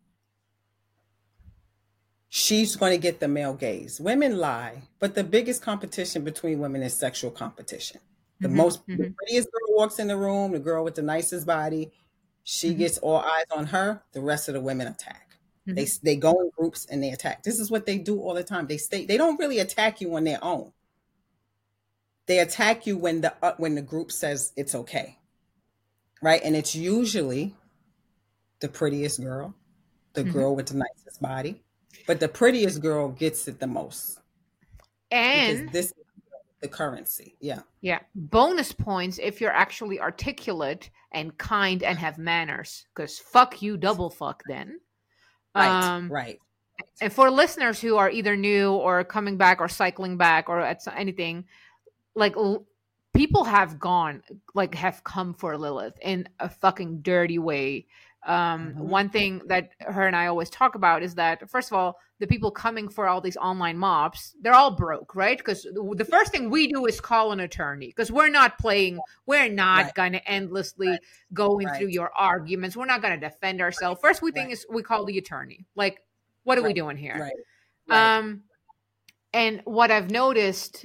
she's going to get the male gaze. Women lie, but the biggest competition between women is sexual competition. The the prettiest girl walks in the room, the girl with the nicest body, she gets all eyes on her, the rest of the women attack. They go in groups and they attack. This is what they do all the time. They don't really attack you on their own. They attack you when the group says it's okay, right? And it's usually the prettiest girl, the girl with the nicest body, but the prettiest girl gets it the most. And because this is the currency. Yeah. Bonus points if you're actually articulate and kind and have manners, because fuck you, double fuck then. Right. And for listeners who are either new or coming back or cycling back or at anything, like people have come for Lilith in a fucking dirty way. One thing that her and I always talk about is that, first of all, the people coming for all these online mobs, they're all broke, right? Because the first thing we do is call an attorney, because we're not going to endlessly going through your arguments. We're not going to defend ourselves. First thing is we call the attorney. Like, what are we doing here? Right. And what I've noticed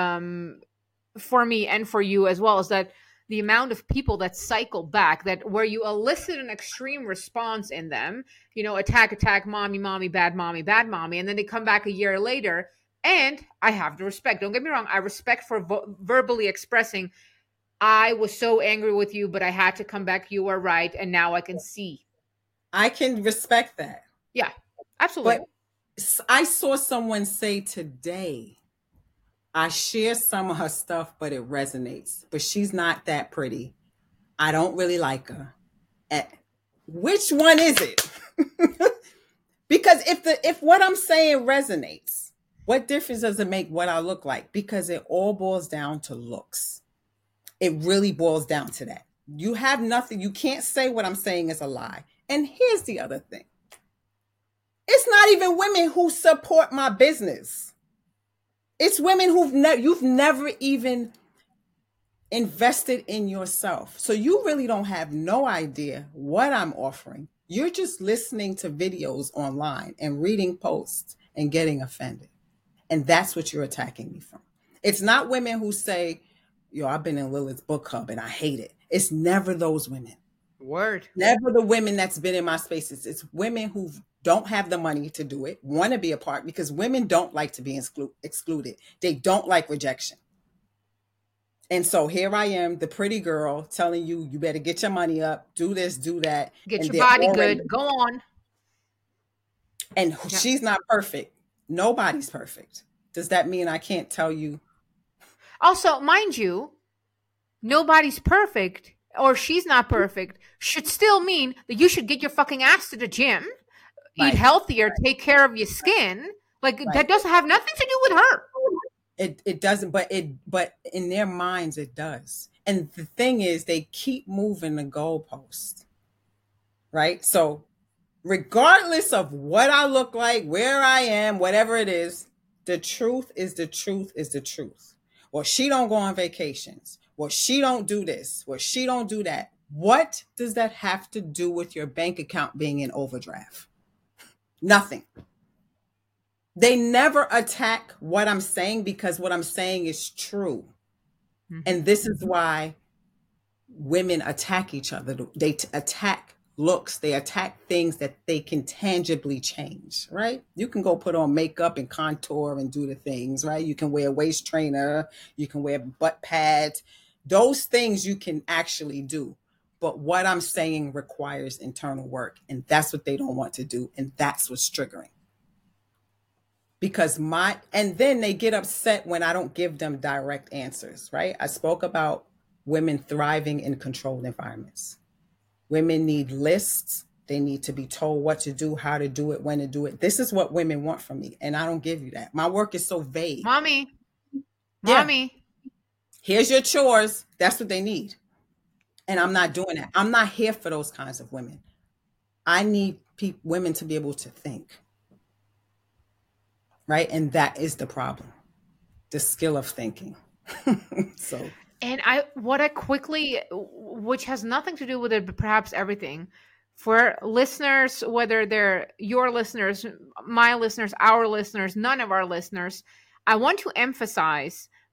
for me and for you as well is that the amount of people that cycle back, that where you elicit an extreme response in them, attack, mommy, bad mommy, and then they come back a year later. And I have the respect. Don't get me wrong. I respect for verbally expressing, I was so angry with you, but I had to come back. You were right. And now I can see. I can respect that. Yeah, absolutely. But I saw someone say today, I share some of her stuff, but it resonates. But she's not that pretty. I don't really like her. Which one is it? Because if what I'm saying resonates, what difference does it make what I look like? Because it all boils down to looks. It really boils down to that. You have nothing. You can't say what I'm saying is a lie. And here's the other thing. It's not even women who support my business. It's women you've never even invested in yourself. So you really don't have no idea what I'm offering. You're just listening to videos online and reading posts and getting offended. And that's what you're attacking me from. It's not women who say, I've been in Lilith's book club and I hate it. It's never those women. Word. Never the women that's been in my spaces. It's women who don't have the money to do it, want to be a part, because women don't like to be excluded. They don't like rejection. And so here I am, the pretty girl, telling you better get your money up, do this, do that. Get your body good. Go on. And she's not perfect. Nobody's perfect. Does that mean I can't tell you? Also, mind you, nobody's perfect, or she's not perfect, should still mean that you should get your fucking ass to the gym, eat healthier, take care of your skin. Like that doesn't have nothing to do with her. It doesn't, but in their minds it does. And the thing is, they keep moving the goalpost, right? So regardless of what I look like, where I am, whatever it is, the truth is the truth is the truth. Well, she don't go on vacations. Well, she don't do this. Well, she don't do that. What does that have to do with your bank account being in overdraft? Nothing. They never attack what I'm saying, because what I'm saying is true. Mm-hmm. And this is why women attack each other. They attack looks. They attack things that they can tangibly change, right? You can go put on makeup and contour and do the things, right? You can wear a waist trainer. You can wear butt pads. Those things you can actually do. But what I'm saying requires internal work. And that's what they don't want to do. And that's what's triggering. Because and then they get upset when I don't give them direct answers, right? I spoke about women thriving in controlled environments. Women need lists. They need to be told what to do, how to do it, when to do it. This is what women want from me. And I don't give you that. My work is so vague. Mommy. Here's your chores. That's what they need. And I'm not doing that. I'm not here for those kinds of women. I need women to be able to think. Right? And that is the problem. The skill of thinking. So. And which has nothing to do with it, but perhaps everything, for listeners, whether they're your listeners, my listeners, our listeners, none of our listeners, I want to emphasize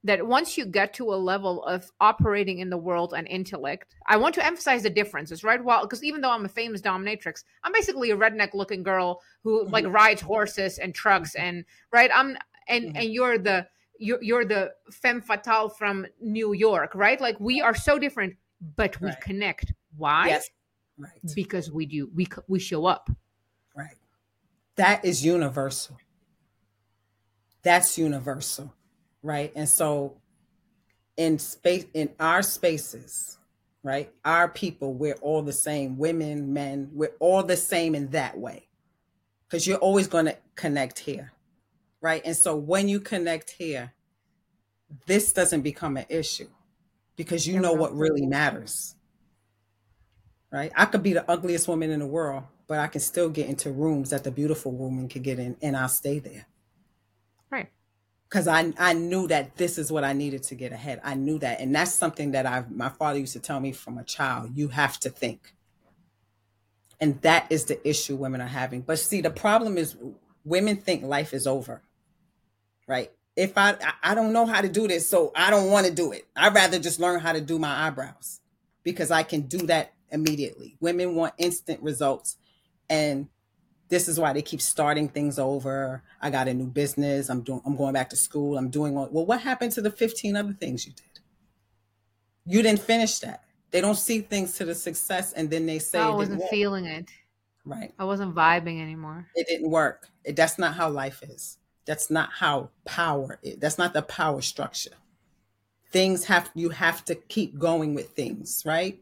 that once you get to a level of operating in the world and intellect, I want to emphasize the differences, right? Well, because even though I'm a famous dominatrix, I'm basically a redneck looking girl who like rides horses and trucks and right. And you're the femme fatale from New York, right? Like we are so different, but we connect. Why? Yes. Right. Because we show up. Right. That is universal. That's universal. Right. And so in our spaces, right, our people, we're all the same. Women, men, we're all the same in that way. Because you're always going to connect here. Right. And so when you connect here, this doesn't become an issue because you know what really matters. Right. I could be the ugliest woman in the world, but I can still get into rooms that the beautiful woman could get in, and I'll stay there. Right. Because I knew that this is what I needed to get ahead. I knew that. And that's something that my father used to tell me from a child. You have to think. And that is the issue women are having. But see, the problem is women think life is over. Right. If I don't know how to do this, so I don't want to do it. I'd rather just learn how to do my eyebrows because I can do that immediately. Women want instant results. And this is why they keep starting things over. I got a new business. I'm going back to school. I'm doing well, what happened to the 15 other things you did? You didn't finish that. They don't see things to the success and then they say I wasn't feeling it. Right. I wasn't vibing anymore. It didn't work. That's not how life is. That's not how power is. That's not the power structure. You have to keep going with things, right?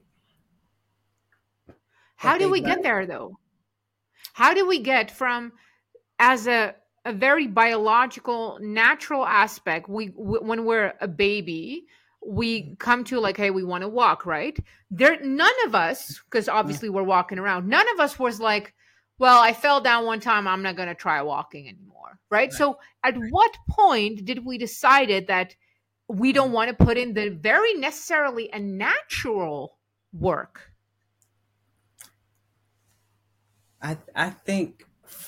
How do we get there though? How do we get from as a very biological, natural aspect, when we're a baby, we come to like, hey, we want to walk, right? None of us, because obviously we're walking around, none of us was like, well, I fell down one time, I'm not going to try walking anymore, right? So at what point did we decided that we don't want to put in the very necessarily a natural work? I think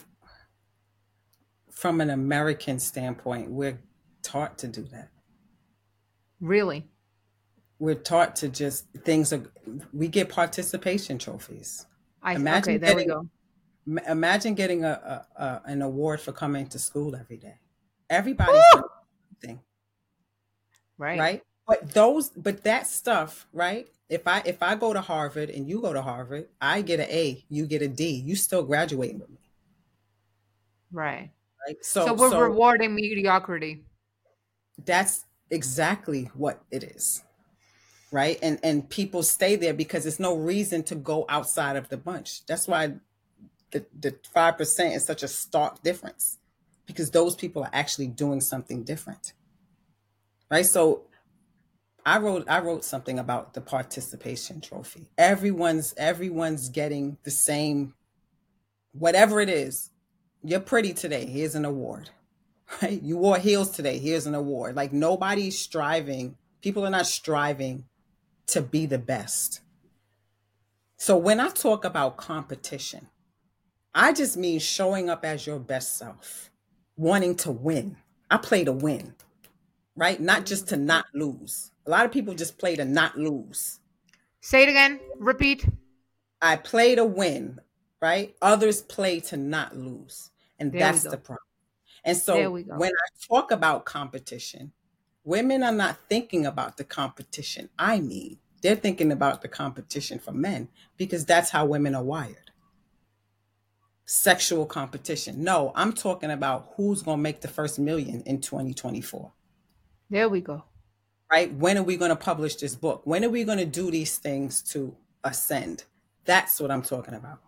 from an American standpoint, we're taught to do that. Really? We're taught to we get participation trophies. Okay, there we go. Imagine getting an award for coming to school every day. Everybody's doing something. Right? But that stuff, right? If I go to Harvard and you go to Harvard, I get an A, you get a D, you still graduating with me. Right. So we're rewarding mediocrity. That's exactly what it is. Right. And people stay there because there's no reason to go outside of the bunch. That's why the 5% is such a stark difference, because those people are actually doing something different. Right. So I wrote something about the participation trophy. Everyone's getting the same, whatever it is. You're pretty today. Here's an award. Right? You wore heels today. Here's an award. Like nobody's striving. People are not striving to be the best. So when I talk about competition, I just mean showing up as your best self, wanting to win. I play to win, right? Not just to not lose. A lot of people just play to not lose. Say it again. Repeat. I play to win, right? Others play to not lose. And that's the problem. And so when I talk about competition, women are not thinking about the competition. They're thinking about the competition for men because that's how women are wired. Sexual competition. No, I'm talking about who's going to make the first million in 2024. There we go. Right? When are we going to publish this book? When are we going to do these things to ascend? That's what I'm talking about.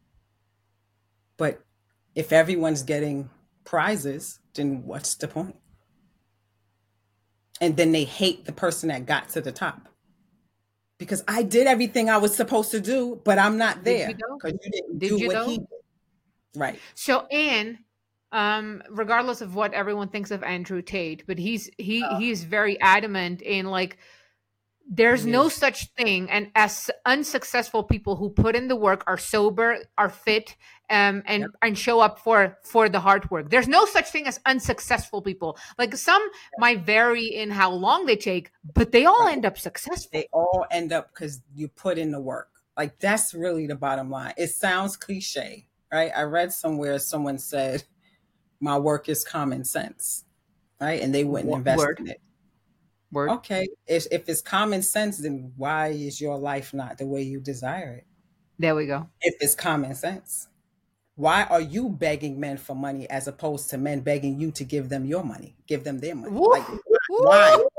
But if everyone's getting prizes, then what's the point? And then they hate the person that got to the top. Because I did everything I was supposed to do, but I'm not there. Because you didn't do what he did. Right. So Anne, regardless of what everyone thinks of Andrew Tate, but he is very adamant in like There's It no is. such thing, and as unsuccessful people who put in the work, are sober, are fit, Yep. and show up for the hard work. There's no such thing as unsuccessful people. Like some might vary in how long they take, but they all Right. end up successful. They all end up because you put in the work. Like that's really the bottom line. It sounds cliche, right? I read somewhere someone said, "My work is common sense," right? And they wouldn't invest Word, in it. word. Okay, if it's common sense, then why is your life not the way you desire it? There we go. If it's common sense, why are you begging men for money as opposed to men begging you to give them your money, give them their money? Woo, Like why? woo.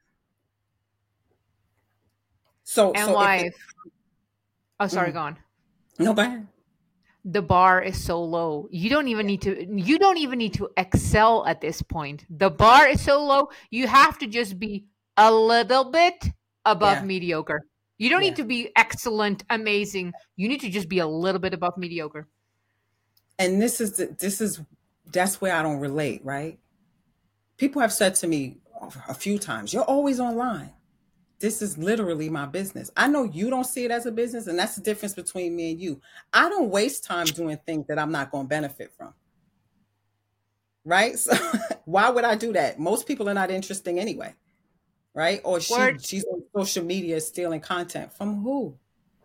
So And so if it, wife. Oh, sorry, mm, go on. no, go ahead. The bar is so low. You don't even need to. You don't even need to excel at this point. The bar is so low. You have to just be a little bit above Yeah, mediocre. You don't need yeah. to be excellent, amazing. You need to just be a little bit above mediocre. And this is that's where I don't relate, right? People have said to me a few times, "You're always online." This is literally my business. I know you don't see it as a business, and that's the difference between me and you. I don't waste time doing things that I'm not going to benefit from, right? So why would I do that? Most people are not interesting anyway, right? Or Word. she's on social media stealing content from who?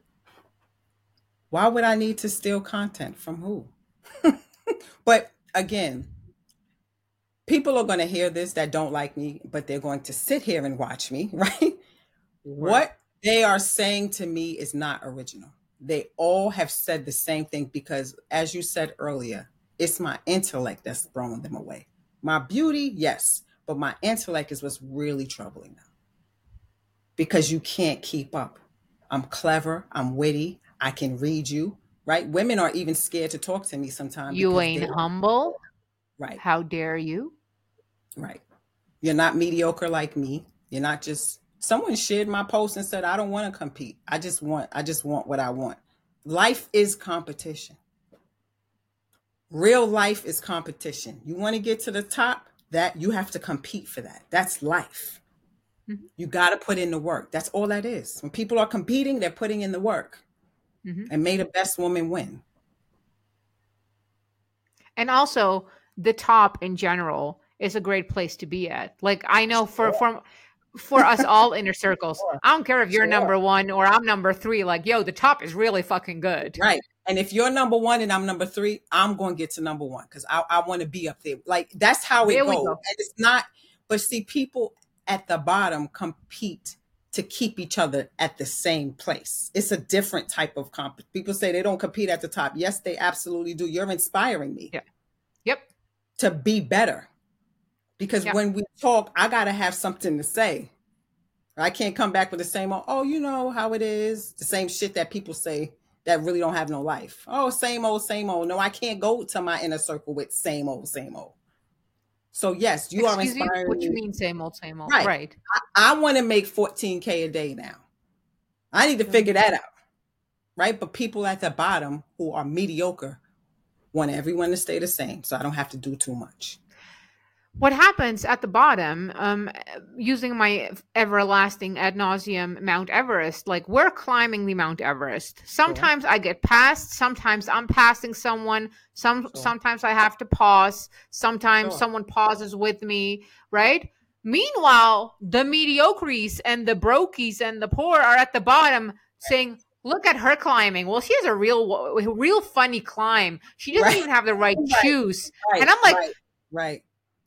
Why would I need to steal content from who? But again, people are going to hear this that don't like me, but they're going to sit here and watch me, right? Word. What they are saying to me is not original. They all have said the same thing because, as you said earlier, it's my intellect that's throwing them away. My beauty, yes, but my intellect is what's really troubling them because you can't keep up. I'm clever, I'm witty, I can read you, right? Women are even scared to talk to me sometimes You because ain't they, humble. right, How dare you? right. You're not mediocre like me. You're not just someone shared my post and said, I don't want to compete. I just want what I want. Life is competition. Real life is competition. You want to get to the top, that you have to compete for that. That's life. Mhm, You got to put in the work. That's all that is. When people are competing, they're putting in the work. mhm. And may the best woman win. And also, the top in general is a great place to be at. Like I know Sure. for us all inner circles, Sure. I don't care if you're Sure. number one or I'm number three. Like, yo, the top is really fucking good. Right. And if you're number one and I'm number three, I'm going to get to number one because I want to be up there. Like that's how it There we goes. go. And it's not, but see, people at the bottom compete to keep each other at the same place. It's a different type of People say they don't compete at the top. Yes, they absolutely do. You're inspiring me Yeah. Yep. to be better because Yeah. when we talk, I got to have something to say. I can't come back with the same old, oh, you know how it is, the same shit that people say that really don't have no life. Oh, same old, same old. No, I can't go to my inner circle with same old, same old. So yes, you are Excuse you? inspiring What you me. mean same old, same old? Right. Right. I want to make 14K a day now. I need to figure that out. Right. But people at the bottom who are mediocre want everyone to stay the same. So I don't have to do too much. What happens at the bottom, using my everlasting ad nauseum Mount Everest, like we're climbing the Mount Everest. Sometimes I get passed, sometimes I'm passing someone, sometimes I have to pause, sometimes Sure. someone pauses with me, right? Meanwhile, the mediocres and the brokies and the poor are at the bottom saying, look at her climbing. Well, she has a real funny climb. She doesn't Right. even have the right Right. shoes. Right. And I'm like, right. Right.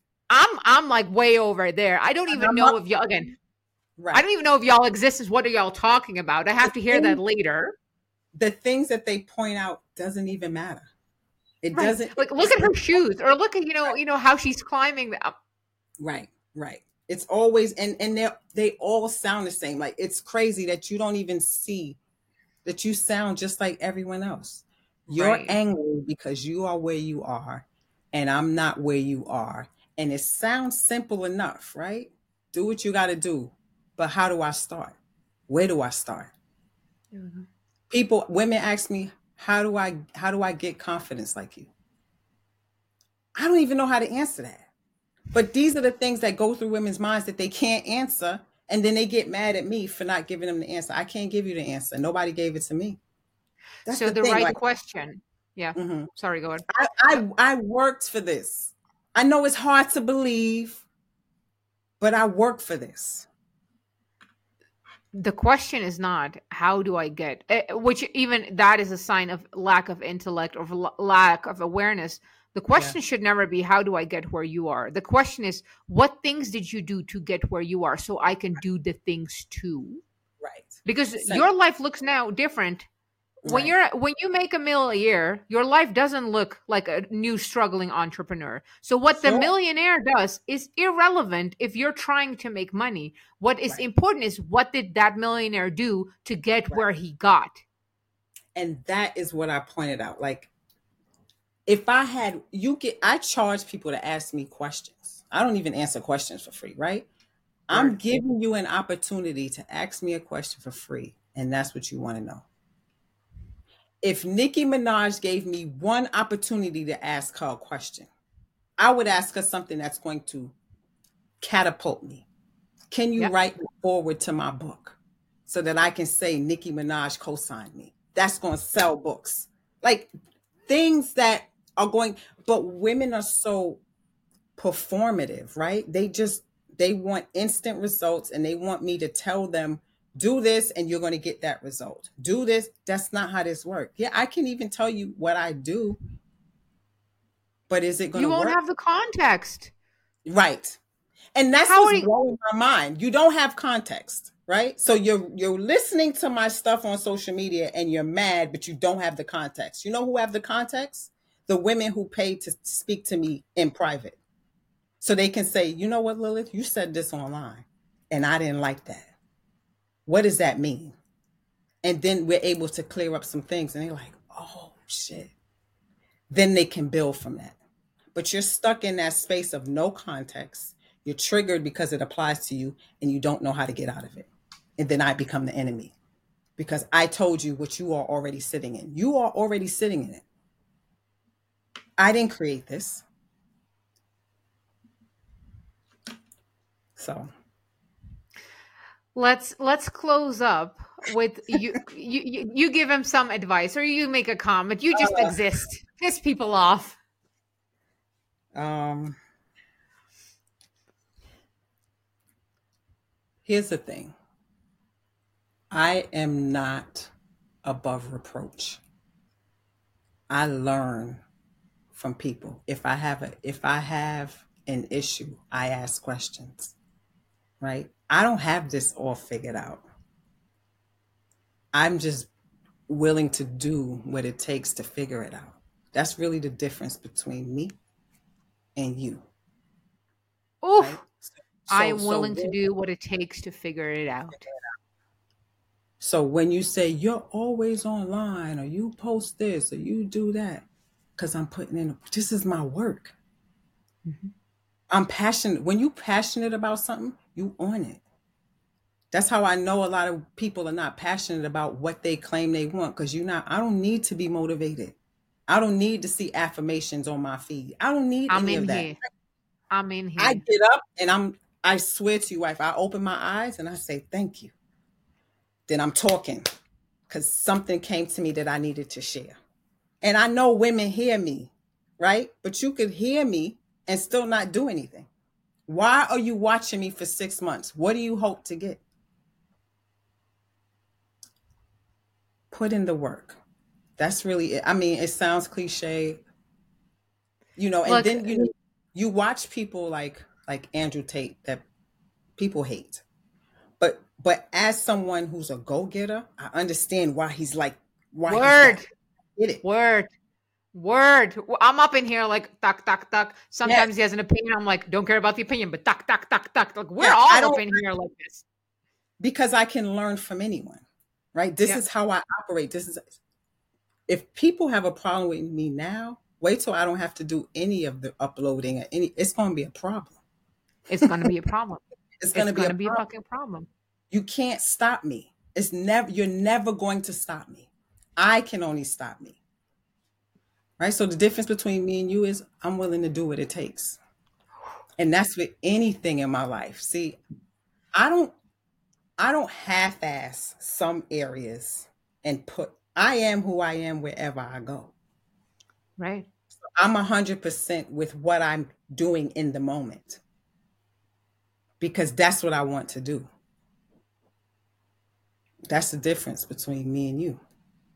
I'm like way over there. I don't And even I'm know up. if y'all again. I Right. don't even know if y'all exist. What are y'all talking about? I have to hear that later. The things that they point out doesn't even matter. It Right. doesn't. Like look at her shoes, or look at how she's climbing. Right. Right. It's always and they all sound the same. Like it's crazy that you don't even see that you sound just like everyone else. You're Right. angry because you are where you are, and I'm not where you are. And it sounds simple enough, right? Do what you got to do, but how do I start? Where do I start? Women ask me, how do I get confidence like you? I don't even know how to answer that. But these are the things that go through women's minds that they can't answer And then they get mad at me for not giving them the answer. I can't give you the answer. Nobody gave it to me. That's So the the thing. right Like, question. Yeah. mhm. Sorry, go ahead. I worked for this. I know it's hard to believe, but I worked for this. The question is not how do I get, which even that is a sign of lack of intellect or lack of awareness. The Yeah, question should never be how do I get where you are. The question is what things did you do to get where you are so I can do the things too. right. Because So, your life looks now different when right, you make $1 million a year, your life doesn't look like a new struggling entrepreneur. So what the sure, millionaire does is irrelevant if you're trying to make money. What is right, important is what did that millionaire do to get right. where he got. And that is what I pointed out. Like, if I had I charge people to ask me questions. I don't even answer questions for free, right? I'm Word. giving you an opportunity to ask me a question for free, and that's what you want to know. If Nicki Minaj gave me one opportunity to ask her a question, I would ask her something that's going to catapult me. Can you Yep. write me forward to my book so that I can say Nicki Minaj co-signed me? That's going to sell books. Like, things that are going, but women are so performative, right? They want instant results, and they want me to tell them, do this and you're going to get that result. Do this. That's not how this works. Yeah, I can even tell you what I do, but is it going You to won't work? have the context. Right. And that's How what's are you? blowing my mind. You don't have context, right? So you're listening to my stuff on social media and you're mad, but you don't have the context. You know who have the context? The women who pay to speak to me in private. So they can say, you know what, Lilith, you said this online and I didn't like that. What does that mean? And then we're able to clear up some things, and they're like, oh shit. Then they can build from that. But you're stuck in that space of no context. You're triggered because it applies to you and you don't know how to get out of it. And then I become the enemy because I told you what you are already sitting in. You are already sitting in it. I didn't create this. So Let's close up with you give him some advice or you make a comment. You just exist. Piss people off. Here's the thing. I am not above reproach. I learn from people. If I have an issue, I ask questions, right? I don't have this all figured out. I'm just willing to do what it takes to figure it out. That's really the difference between me and you, Oof. right? I am willing to do what it takes to figure it out. So when you say you're always online or you post this or you do that, because I'm putting in, this is my work. Mm-hmm. I'm passionate. When you passionate about something, you on it. That's how I know a lot of people are not passionate about what they claim they want, because I don't need to be motivated. I don't need to see affirmations on my feed. I don't need any of that. Here. I'm in here. I get up and I swear to you, wife, I open my eyes and I say, thank you. Then I'm talking because something came to me that I needed to share. And I know women hear me, right? But you could hear me and still not do anything. Why are you watching me for 6 months? What do you hope to get? Put in the work. That's really it. I mean, it sounds cliche, and look, then you watch people like Andrew Tate that people hate. But as someone who's a go-getter, I understand why he's like, word. Get it. Word. I'm up in here like tuck, tuck, tuck. Sometimes he has an opinion. I'm like, don't care about the opinion, but tuck, tuck, tuck, tuck. Like we're all up in here like this. Because I can learn from anyone, right? This is how I operate. If people have a problem with me now, wait till I don't have to do any of the uploading or it's going to be a problem. It's going to be a problem. It's going to be a fucking problem. You can't stop me. You're never going to stop me. I can only stop me. Right? So the difference between me and you is I'm willing to do what it takes. And that's with anything in my life. See, I don't I don't half-ass some areas and put, I am who I am wherever I go. Right. I'm 100% with what I'm doing in the moment because that's what I want to do. That's the difference between me and you,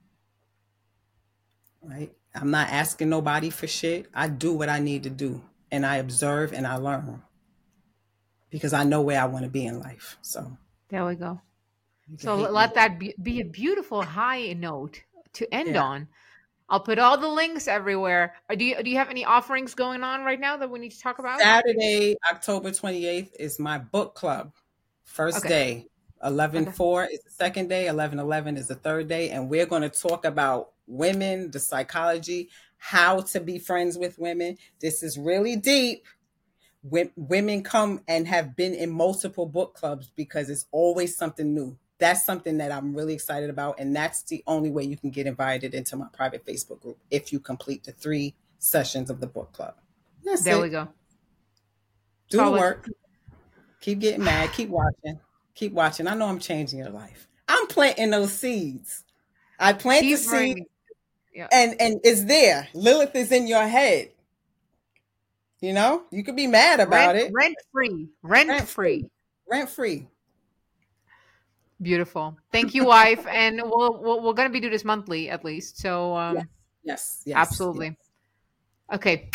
right? I'm not asking nobody for shit. I do what I need to do and I observe and I learn because I know where I want to be in life. So There we go. you can So hate let me. that be a beautiful high note to end Yeah. on. I'll put all the links everywhere. Do you have any offerings going on right now that we need to talk about? Saturday, October 28th is my book club. First Okay. day. 11/4 is the second day. 11/11 is the third day. And we're going to talk about women, the psychology, how to be friends with women. This is really deep. Women come and have been in multiple book clubs because it's always something new. That's something that I'm really excited about. And that's the only way you can get invited into my private Facebook group if you complete the 3 sessions of the book club. That's There it. we go. Do the Solid. work. Keep getting mad. Keep watching. Keep watching. I know I'm changing your life. I'm planting those seeds. I plant the Keep seed bringing. Yeah. and it's there. Lilith is in your head. You know, you could be mad about it. Rent free. Rent free. Rent free. Beautiful. Thank you, wife. And we're gonna be doing this monthly at least. So Yes. absolutely. Okay.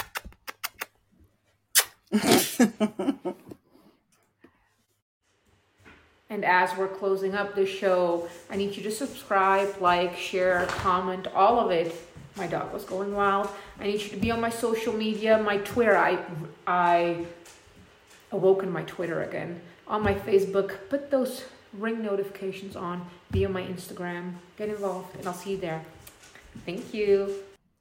Yes. And as we're closing up the show, I need you to subscribe, like, share, comment, all of it. My dog was going wild. I need you to be on my social media, my Twitter. I awoken my Twitter again. On my Facebook, put those ring notifications on. Be on my Instagram. Get involved, and I'll see you there. Thank you.